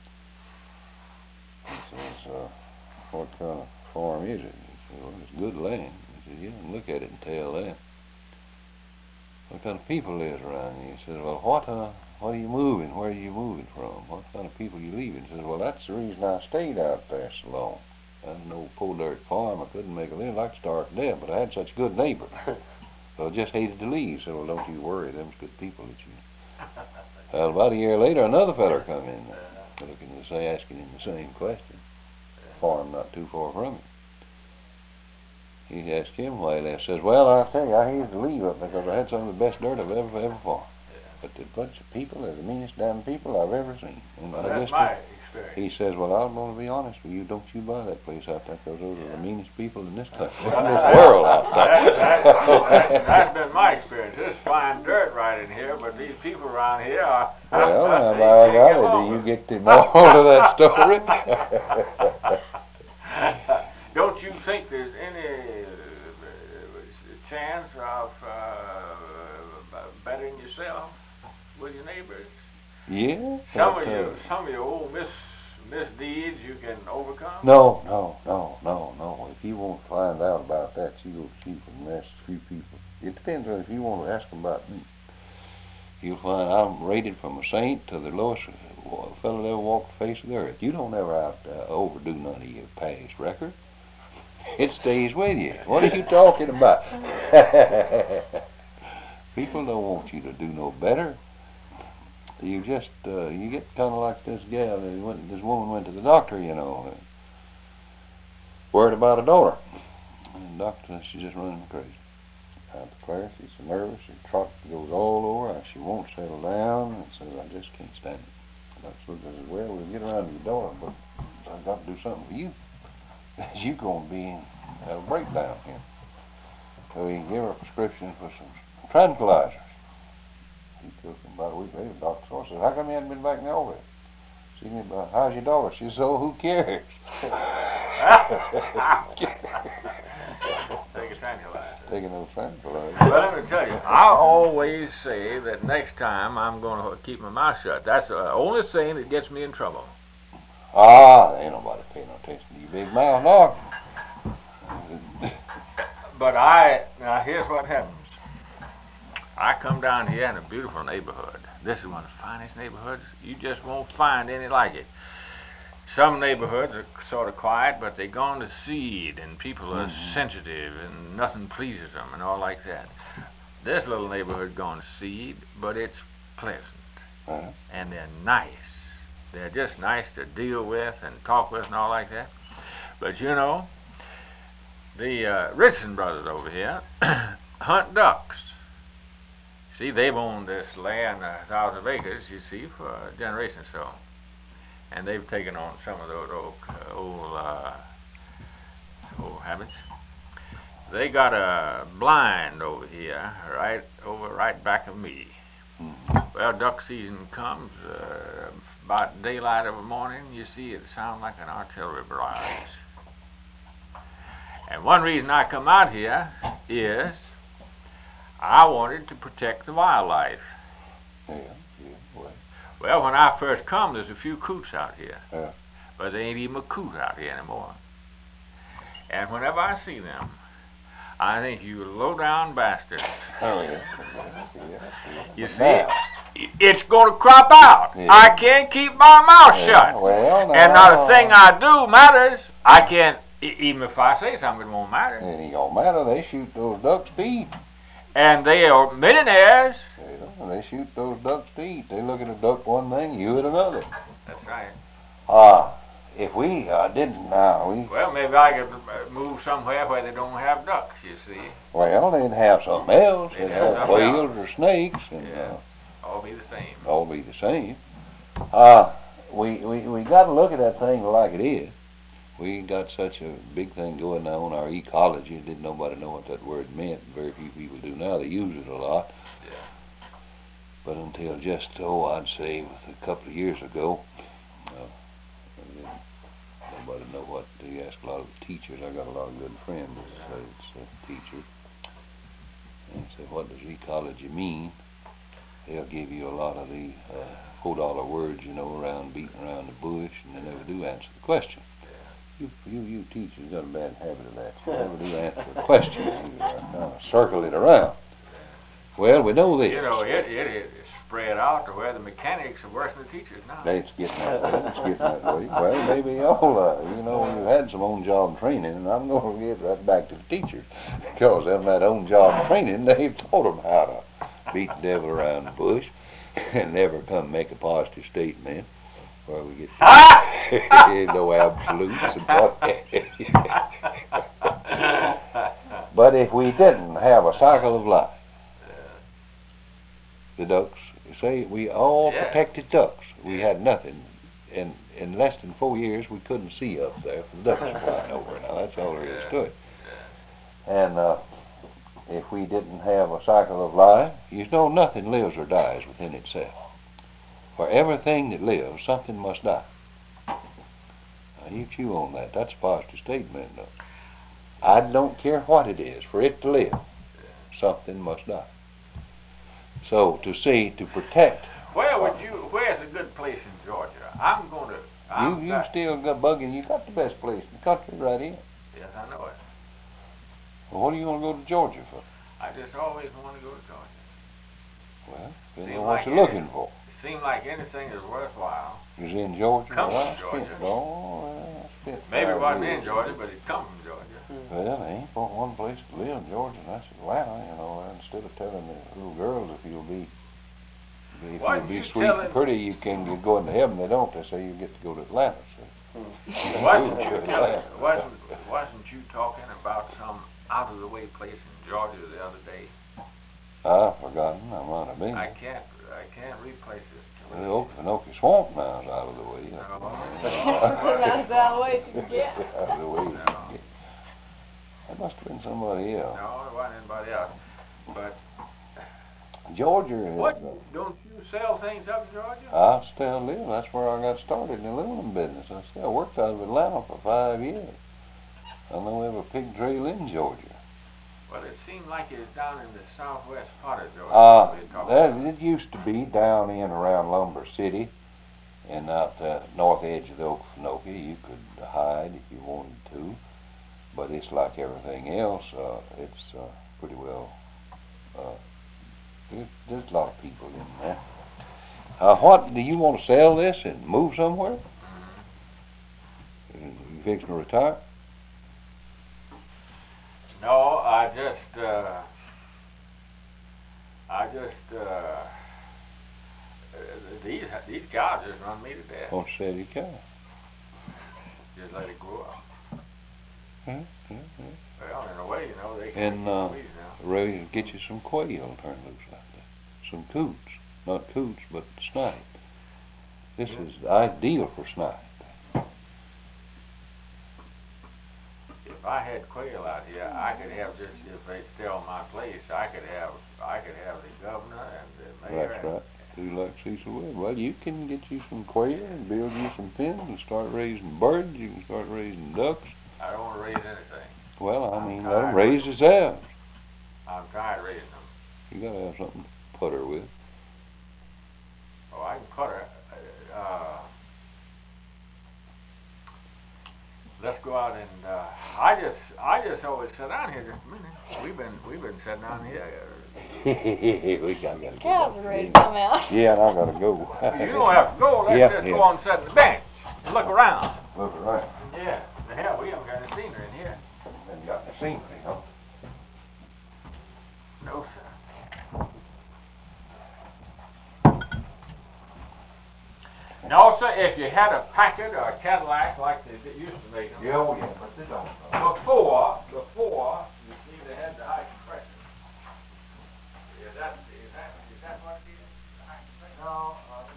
Speaker 3: He says, uh, what kind of farm is it? He said, well, it's good land. He said, yeah, and look at it and tell that. What kind of people lives around here? He says, well, what uh, what are you moving? Where are you moving from? What kind of people you leaving? He says, well, that's the reason I stayed out there so long. I had an old poor dirt farm. I couldn't make a living. I'd like to starve to death, but I had such good neighbors. So I just hated to leave. He said, well, don't you worry. Them's good people that you know. Well, about a year later, another feller come in, looking to say, asking him the same question. Farm not too far from him. he asked him why he left. Says, well, I'll tell you, I had to leave up because I had some of the best dirt I've ever, ever farmed. But the bunch of people are the meanest damn people I've ever seen. And
Speaker 1: Well,
Speaker 3: I
Speaker 1: that's
Speaker 3: guess
Speaker 1: my
Speaker 3: that-
Speaker 1: experience.
Speaker 3: he says, well, I'm going to be honest with you. Don't you buy that place out there because those are the meanest people in this country, in this
Speaker 1: That-
Speaker 3: world out there.
Speaker 1: that- that- That's been my experience. There's fine dirt right in here, but these people around here are...
Speaker 3: Well, now,
Speaker 1: they
Speaker 3: by
Speaker 1: can't get
Speaker 3: golly, do
Speaker 1: along.
Speaker 3: you get the moral of that story?
Speaker 1: Don't you think there's any uh, chance of uh, bettering yourself with your neighbors?
Speaker 3: Yeah.
Speaker 1: Some
Speaker 3: but,
Speaker 1: of your
Speaker 3: uh,
Speaker 1: some of your old mis misdeeds you can overcome.
Speaker 3: No, no, no, no, no. If you want to find out about that, you go see from ask a few people. It depends on if you want to ask them about me. You'll find I'm rated from a saint to the lowest fellow that ever walked the face of the earth. You don't ever out uh, overdo none of your past record. It stays with you. What are you talking about? People don't want you to do no better. You just uh, you get kind of like this gal. That went, this woman went to the doctor, you know, uh, worried about a daughter. And the doctor says she's just running crazy. I declare she's so nervous. She trot goes all over. And she won't settle down. And says, I just can't stand it. The doctor says, well, we'll get around to your daughter, but I've got to do something for you. You're going to be in have a breakdown here. So he gave her a prescription for some tranquilizers. He took them about a week later. The doctor saw her, said, how come you hadn't been back in the office? She said, well, how's your daughter? She said, oh, who cares?
Speaker 1: Take a tranquilizer.
Speaker 3: Taking those tranquilizers.
Speaker 1: Well, let me tell you, I always say that next time I'm going to keep my mouth shut. That's the only thing that gets me in trouble.
Speaker 3: Ah, ain't nobody paying no attention to you, big mouth, no.
Speaker 1: But I, now here's what happens. I come down here in a beautiful neighborhood. This is one of the finest neighborhoods. You just won't find any like it. Some neighborhoods are sort of quiet, but they're gone to seed, and people are
Speaker 3: Mhm.
Speaker 1: sensitive, and nothing pleases them, and all like that. This little neighborhood gone to seed, but it's pleasant,
Speaker 3: Uh-huh.
Speaker 1: and they're nice. They're just nice to deal with and talk with and all like that. But you know, the uh, Richardson brothers over here hunt ducks. See, they've owned this land, a thousand acres, you see, for a generation or so. And they've taken on some of those old, uh, old, uh, old habits. They got a blind over here, right over, right back of me.
Speaker 3: Mhm.
Speaker 1: Well, duck season comes, uh, about daylight of a morning, you see it sound like an artillery barrage. And one reason I come out here is I wanted to protect the wildlife.
Speaker 3: Yeah, yeah, well,
Speaker 1: Well, when I first come, there's a few coots out here,
Speaker 3: yeah.
Speaker 1: but there ain't even a coot out here anymore. And whenever I see them, I think you low-down bastards.
Speaker 3: Oh, yeah, yeah, yeah, yeah.
Speaker 1: You
Speaker 3: But
Speaker 1: see,
Speaker 3: now-
Speaker 1: it's going to crop out.
Speaker 3: Yeah.
Speaker 1: I can't keep my mouth
Speaker 3: Yeah,
Speaker 1: shut.
Speaker 3: well,
Speaker 1: And
Speaker 3: now-
Speaker 1: not a thing I do matters. I can't, e- even if I say something, it won't matter.
Speaker 3: It ain't gonna matter. They shoot those ducks to eat.
Speaker 1: And they are millionaires.
Speaker 3: Yeah, they shoot those ducks to eat. They look at a duck one thing, you at another.
Speaker 1: That's right.
Speaker 3: Ah, if we uh, didn't now, we
Speaker 1: Well, maybe I could uh, move somewhere where they don't have ducks, you see.
Speaker 3: well, they'd have something else. They'd
Speaker 1: They'd have
Speaker 3: have
Speaker 1: something
Speaker 3: whales or snakes, and
Speaker 1: Yeah.
Speaker 3: uh,
Speaker 1: All be the same.
Speaker 3: all be the same. Uh, we we we got to look at that thing like it is. We got such a big thing going on, our ecology. Didn't nobody know what that word meant. Very few people do now. They use it a lot.
Speaker 1: Yeah.
Speaker 3: But until just, oh, I'd say a couple of years ago, uh, and then nobody know what, you ask a lot of the teachers. I got a lot of good friends that's uh, teachers. And say, what does ecology mean? They'll give you a lot of the uh, four dollar words, you know, around beating around the bush, and they never do answer the question. You, you, you teachers got a bad habit of that. You never do answer the question. You uh, kind of circle it around. Well, we know this.
Speaker 1: You know, it, it it is spread out to where the mechanics are worse than the teachers now.
Speaker 3: It's getting that way. It's getting that way. Well, maybe all, uh, you know, you had some on-job training, and I'm going to get right back to the teachers. Because them that on-job training, they've taught them how to beat the devil around the bush and never come make a positive statement where we get no absolutes. And But if we didn't have a cycle of life, the ducks, say we all
Speaker 1: Yeah.
Speaker 3: protected ducks. We had nothing. In in less than four years, we couldn't see up there for the ducks flying over. Now that's all there is to it. And uh, if we didn't have a cycle of life, you know nothing lives or dies within itself. For everything that lives, something must die. Now you chew on that. That's a positive statement, though. I don't care what it is. For it to live, something must die. So to see, to protect.
Speaker 1: Where would you? Where's a good place in Georgia? I'm going to. I'm
Speaker 3: You you
Speaker 1: got,
Speaker 3: still got bugging. You got the best place in the country right here.
Speaker 1: Yes, I know it.
Speaker 3: Well, what do you want to go to Georgia for?
Speaker 1: I just always want to go to Georgia.
Speaker 3: Well, depends
Speaker 1: Seem
Speaker 3: on what
Speaker 1: like
Speaker 3: you're
Speaker 1: it.
Speaker 3: looking for.
Speaker 1: It seems like anything is worthwhile.
Speaker 3: Is in Georgia?
Speaker 1: Come
Speaker 3: well,
Speaker 1: from
Speaker 3: I
Speaker 1: Georgia.
Speaker 3: spent- Oh, well, I spent
Speaker 1: Maybe it
Speaker 3: five
Speaker 1: wasn't
Speaker 3: years
Speaker 1: in Georgia, but it come from Georgia.
Speaker 3: Well, there ain't but one place to live in Georgia, and that's Atlanta. You know, and instead of telling the little girls if you'll be, if
Speaker 1: Why
Speaker 3: you'll be
Speaker 1: you
Speaker 3: sweet
Speaker 1: telling-
Speaker 3: and pretty, you can go into heaven. They don't. They say you get to go to Atlanta. So.
Speaker 1: Wasn't you telling, wasn't wasn't you talking about some out of the way place in Georgia the other day?
Speaker 3: I've forgotten. I might have been.
Speaker 1: I can't I can't replace it.
Speaker 3: Well, the Okefenokee Swamp now is out of the way.
Speaker 1: No.
Speaker 2: That's out of the way you can get.
Speaker 3: Out of the way you
Speaker 1: No.
Speaker 3: can get. That must have been somebody else.
Speaker 1: No, it wasn't anybody else. But
Speaker 3: Georgia is.
Speaker 1: what?
Speaker 3: Uh,
Speaker 1: Don't you sell things up in Georgia?
Speaker 3: I still live. That's where I got started in the aluminum business. I still worked out of Atlanta for five years. I know we have a pig trail in Georgia.
Speaker 1: Well, it seemed like it was down in the southwest part of Georgia.
Speaker 3: Uh,
Speaker 1: we were talking
Speaker 3: that,
Speaker 1: about.
Speaker 3: it used to be down in around Lumber City and out the north edge of the Okefenokee. You could hide if you wanted to, but it's like everything else. Uh, it's uh, pretty well. Uh, there's, there's a lot of people in there. Uh, what do you want to sell this and move somewhere?
Speaker 1: Mhm.
Speaker 3: You fixing to retire?
Speaker 1: No, I just, uh, I just, uh, uh, these these cows just run me to death.
Speaker 3: Want to sell your cow?
Speaker 1: Just let it grow up.
Speaker 3: Huh? Huh? Huh?
Speaker 1: Well, in a way, you know, they can
Speaker 3: And uh,
Speaker 1: weeds now.
Speaker 3: ready to get you some quail turn loose like that. Some coots, not coots, but snipe. This is ideal for snipe.
Speaker 1: If I had quail out here, I could have just, if they sell my place, I could have, I could have the governor and the mayor.
Speaker 3: That's
Speaker 1: and-
Speaker 3: right. Do like Cecil Wood. Well, you can get you some quail and build you some pens and start raising birds. You can start raising ducks.
Speaker 1: I don't want to raise anything.
Speaker 3: Well, I
Speaker 1: I'm
Speaker 3: mean, let
Speaker 1: tired.
Speaker 3: them raise themselves.
Speaker 1: I'm tired of raising them.
Speaker 3: You gotta have something to put her with.
Speaker 1: Oh, I can put her, uh, let's go out and, uh, I just, I just always sit down here just a minute. We've been, we've been sitting down here.
Speaker 3: we got, gotta
Speaker 2: Cows
Speaker 3: get
Speaker 2: are ready to
Speaker 3: back.
Speaker 2: come out.
Speaker 3: Yeah, and I gotta go.
Speaker 1: You don't have to go, let's
Speaker 3: Yeah,
Speaker 1: just
Speaker 3: yeah.
Speaker 1: go on and sit on the bench and look around.
Speaker 3: Look around.
Speaker 1: Yeah, the hell, we haven't got any scenery in here.
Speaker 3: Haven't got the scenery, huh?
Speaker 1: No, sir. No, sir, if you had a Packard or a Cadillac like they did- used to make them.
Speaker 3: Yeah, oh yeah, but they don't.
Speaker 1: Before, before, you see they had the high compression. Is that, is that, is that what it is? The high compression?
Speaker 4: No, uh,